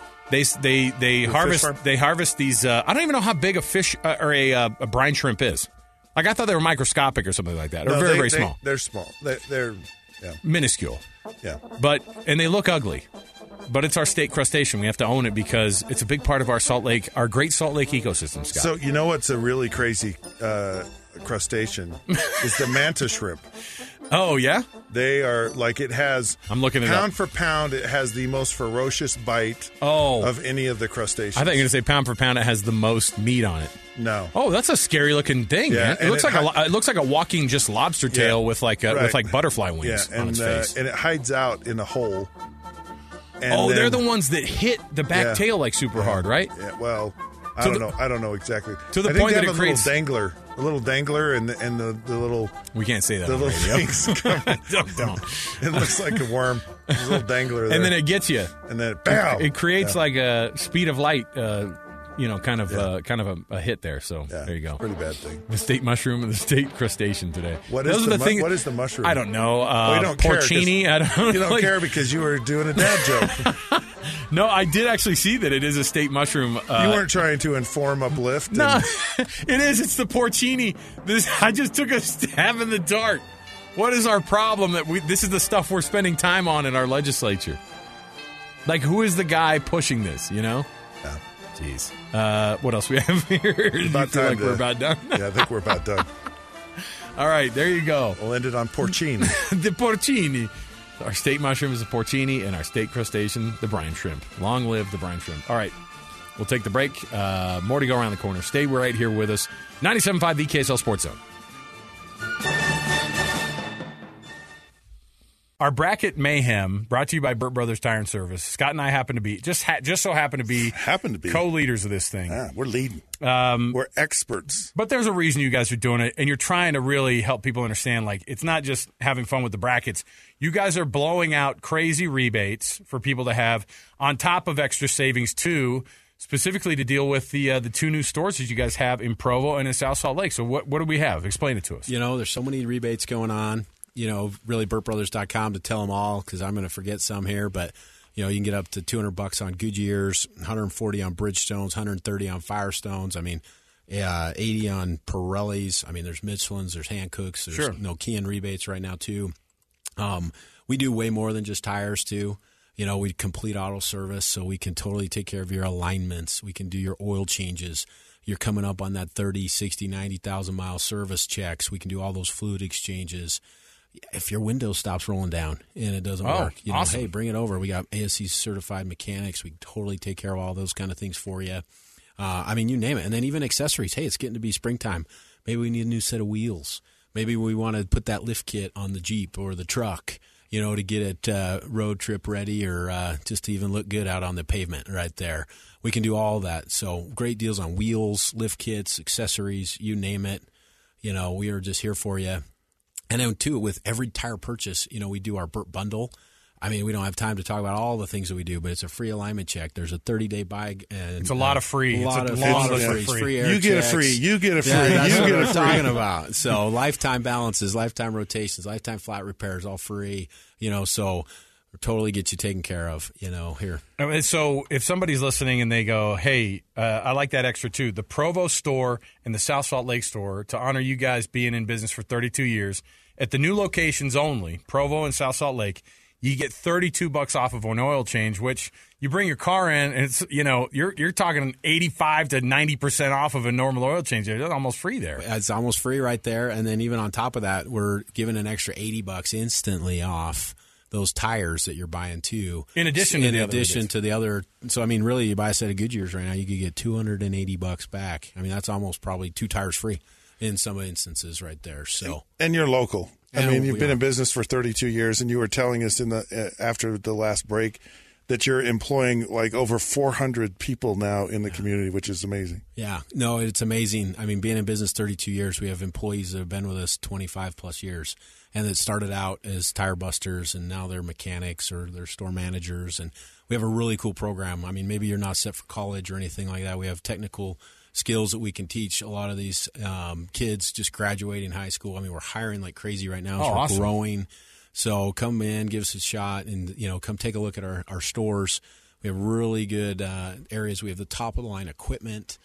They harvest these. I don't even know how big a fish or a brine shrimp is. Like I thought they were microscopic or something like that, or very small. They're small. They're minuscule. Yeah, and they look ugly. But it's our state crustacean. We have to own it because it's a big part of our Great Salt Lake ecosystem, Scott. So you know what's a really crazy crustacean is the manta shrimp. Oh, yeah? They are like it has. I'm looking it pound up. for pound. It has the most ferocious bite of any of the crustaceans. I thought you were going to say pound for pound. It has the most meat on it. No. Oh, that's a scary looking thing. Yeah, Man. It looks like a walking just lobster tail with like butterfly wings on its face. And it hides out in a hole. And they're the ones that hit the back tail like super hard, right? Yeah. Well, I don't know. I don't know exactly. To the point that it creates a little dangler, and the little. We can't say that. The on little radio. things don't. It looks like a worm. There's a little dangler there, and then it gets you. And then bam! It creates like a speed of light. Kind of a hit there. So there you go. Pretty bad thing. The state mushroom and the state crustacean today. What is the mushroom? I don't know. You don't porcini. Care I don't. You don't care because you were doing a dad joke. No, I did actually see that it is a state mushroom. You weren't trying to inform, uplift. No, it is. It's the porcini. I just took a stab in the dark. What is our problem that this is the stuff we're spending time on in our legislature? Like, who is the guy pushing this? You know? Yeah. Jeez. What else we have here? We're about done? Yeah, I think we're about done. All right, there you go. We'll end it on porcini. The porcini. Our state mushroom is the porcini, and our state crustacean, the brine shrimp. Long live the brine shrimp. All right, we'll take the break. More to go around the corner. Stay right here with us. 97.5 the KSL Sports Zone. Our bracket mayhem brought to you by Burt Brothers Tire and Service. Scott and I happen to be just so happen to be co-leaders of this thing. Yeah, we're leading. We're experts. But there's a reason you guys are doing it, and you're trying to really help people understand. Like, it's not just having fun with the brackets. You guys are blowing out crazy rebates for people to have on top of extra savings too, specifically to deal with the 2 new stores that you guys have in Provo and in South Salt Lake. So what do we have? Explain it to us. You know, there's so many rebates going on. You know, really BurtBrothers.com to tell them all because I'm going to forget some here. But, you know, you can get up to $200 on Goodyears, $140 on Bridgestones, $130 on Firestones. I mean, 80 on Pirellis. I mean, there's Michelin's, there's Hancooks, there's Nokian rebates right now too. We do way more than just tires too. You know, we complete auto service, so we can totally take care of your alignments. We can do your oil changes. You're coming up on that 30, 60, 90,000 mile service checks. We can do all those fluid exchanges. If your window stops rolling down and it doesn't work, you know, awesome. Hey, bring it over. We got ASC certified mechanics. We can totally take care of all those kind of things for you. I mean, you name it. And then even accessories. Hey, it's getting to be springtime. Maybe we need a new set of wheels. Maybe we want to put that lift kit on the Jeep or the truck, you know, to get it road trip ready or just to even look good out on the pavement right there. We can do all that. So great deals on wheels, lift kits, accessories, you name it. You know, we are just here for you. And then, too, with every tire purchase, you know, we do our Burt Bundle. I mean, we don't have time to talk about all the things that we do, but it's a free alignment check. There's a 30-day buy. And it's a lot of free. A lot of free air You get checks. a free. You get a free. Yeah, that's you what get we're a free. talking about. So lifetime balances, lifetime rotations, lifetime flat repairs, all free. So totally get you taken care of. Here. So if somebody's listening and they go, "Hey, I like that extra too," the Provo store and the South Salt Lake store, to honor you guys being in business for 32 years at the new locations only, Provo and South Salt Lake. You get $32 off of an oil change, which you bring your car in, and it's you're talking 85 to 90% off of a normal oil change. It's almost free there. It's almost free right there, and then even on top of that, we're giving an extra $80 instantly off those tires that you're buying too. In addition to the other. So I mean, really, you buy a set of Goodyears right now, you could get $280 back. I mean, that's almost probably 2 tires free in some instances right there. So and you're local. I mean, you've been in business for 32 years, and you were telling us after the last break that you're employing like over 400 people now in the community, which is amazing. Yeah, no, it's amazing. I mean, being in business 32 years, we have employees that have been with us 25 plus years, and that started out as tire busters, and now they're mechanics or they're store managers, and we have a really cool program. I mean, maybe you're not set for college or anything like that. We have technical skills that we can teach a lot of these kids just graduating high school. I mean, we're hiring like crazy right now. So we're growing. So come in, give us a shot, and come take a look at our stores. We have really good areas. We have the top of the line equipment,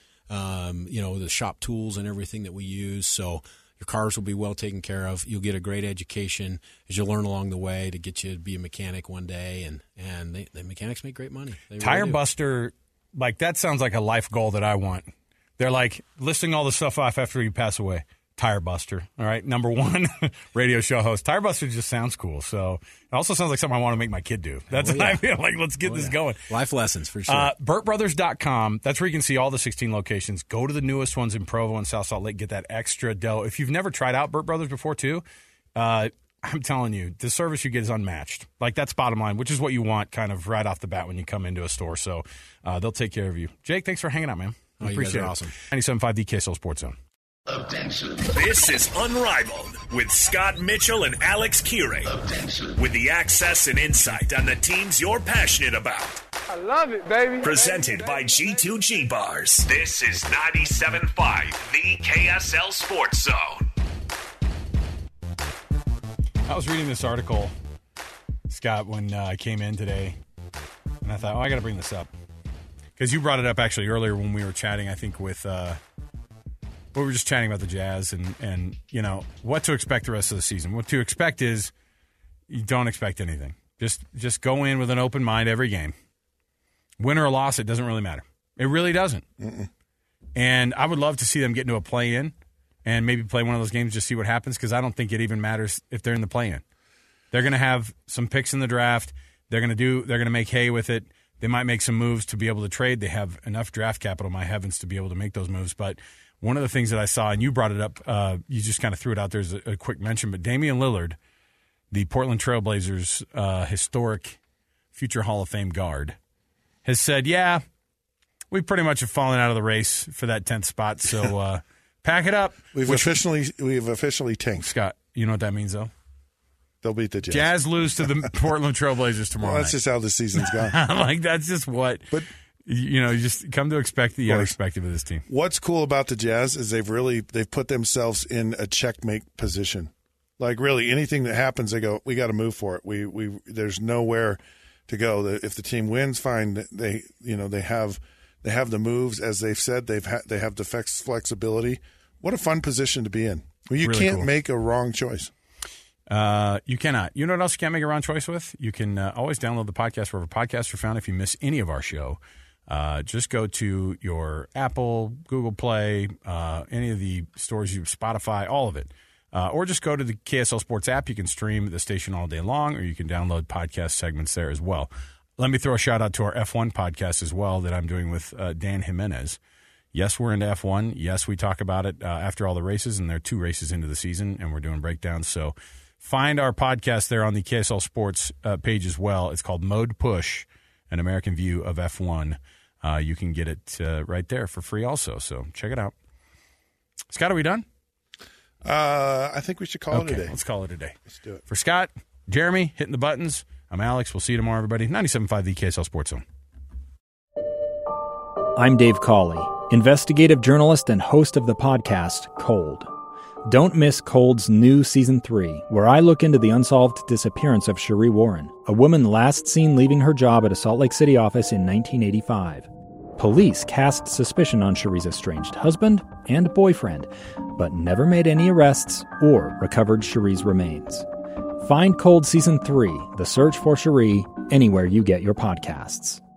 the shop tools and everything that we use. So your cars will be well taken care of. You'll get a great education as you learn along the way to get you to be a mechanic one day. And the mechanics make great money. Tire Buster, like that sounds like a life goal that I want. They're like listing all the stuff off after you pass away. Tire Buster, all right? Number 1 radio show host. Tire Buster just sounds cool. So it also sounds like something I want to make my kid do. That's what I feel like. Let's get this going. Life lessons for sure. BurtBrothers.com. That's where you can see all the 16 locations. Go to the newest ones in Provo and South Salt Lake. Get that extra dough. If you've never tried out Burt Brothers before, too, I'm telling you, the service you get is unmatched. Like, that's bottom line, which is what you want kind of right off the bat when you come into a store. So they'll take care of you. Jake, thanks for hanging out, man. I appreciate it. Awesome. 97.5 the KSL Sports Zone. Attention. This is Unrivaled with Scott Mitchell and Alex Kirey. Attention. With the access and insight on the teams you're passionate about. I love it, baby. Presented by G2G Bars. This is 97.5 the KSL Sports Zone. I was reading this article, Scott, when I came in today, and I thought, I got to bring this up. Because you brought it up actually earlier when we were chatting, I think, with we were just chatting about the Jazz and what to expect the rest of the season. What to expect is you don't expect anything. Just go in with an open mind every game. Win or loss, it doesn't really matter. It really doesn't. Mm-mm. And I would love to see them get into a play-in and maybe play one of those games, just see what happens, because I don't think it even matters if they're in the play-in. They're going to have some picks in the draft. They're going to make hay with it. They might make some moves to be able to trade. They have enough draft capital, my heavens, to be able to make those moves. But one of the things that I saw, and you brought it up, you just kind of threw it out there as a quick mention, but Damian Lillard, the Portland Trailblazers' historic future Hall of Fame guard, has said, yeah, we pretty much have fallen out of the race for that 10th spot, so pack it up. We've officially tanked. Scott, you know what that means, though? They'll beat the Jazz. Jazz lose to the Portland Trailblazers tomorrow night. That's just how the season's gone. Like, that's just what, but you just come to expect the unexpected with this team. What's cool about the Jazz is they've put themselves in a checkmate position. Like, really, anything that happens, they go, we got to move for it. There's nowhere to go. If the team wins, fine. They have the moves, as they've said. They have the flexibility. What a fun position to be in. Well, you really can't make a wrong choice. You cannot. You know what else you can't make a wrong choice with? You can always download the podcast wherever podcasts are found. If you miss any of our show, just go to your Apple, Google Play, any of the stores, Spotify, all of it. Or just go to the KSL Sports app. You can stream the station all day long, or you can download podcast segments there as well. Let me throw a shout-out to our F1 podcast as well that I'm doing with Dan Jimenez. Yes, we're into F1. Yes, we talk about it after all the races, and there are 2 races into the season, and we're doing breakdowns. So find our podcast there on the KSL Sports page as well. It's called Mode Push, an American view of F1. You can get it right there for free also, so check it out. Scott, are we done? I think we should call it a day. Let's call it a day. Let's do it. For Scott, Jeremy, hitting the buttons, I'm Alex. We'll see you tomorrow, everybody. 97.5 the KSL Sports Zone. I'm Dave Cawley, investigative journalist and host of the podcast Cold. Don't miss Cold's new Season 3, where I look into the unsolved disappearance of Cherie Warren, a woman last seen leaving her job at a Salt Lake City office in 1985. Police cast suspicion on Cherie's estranged husband and boyfriend, but never made any arrests or recovered Cherie's remains. Find Cold Season 3, The Search for Cherie, anywhere you get your podcasts.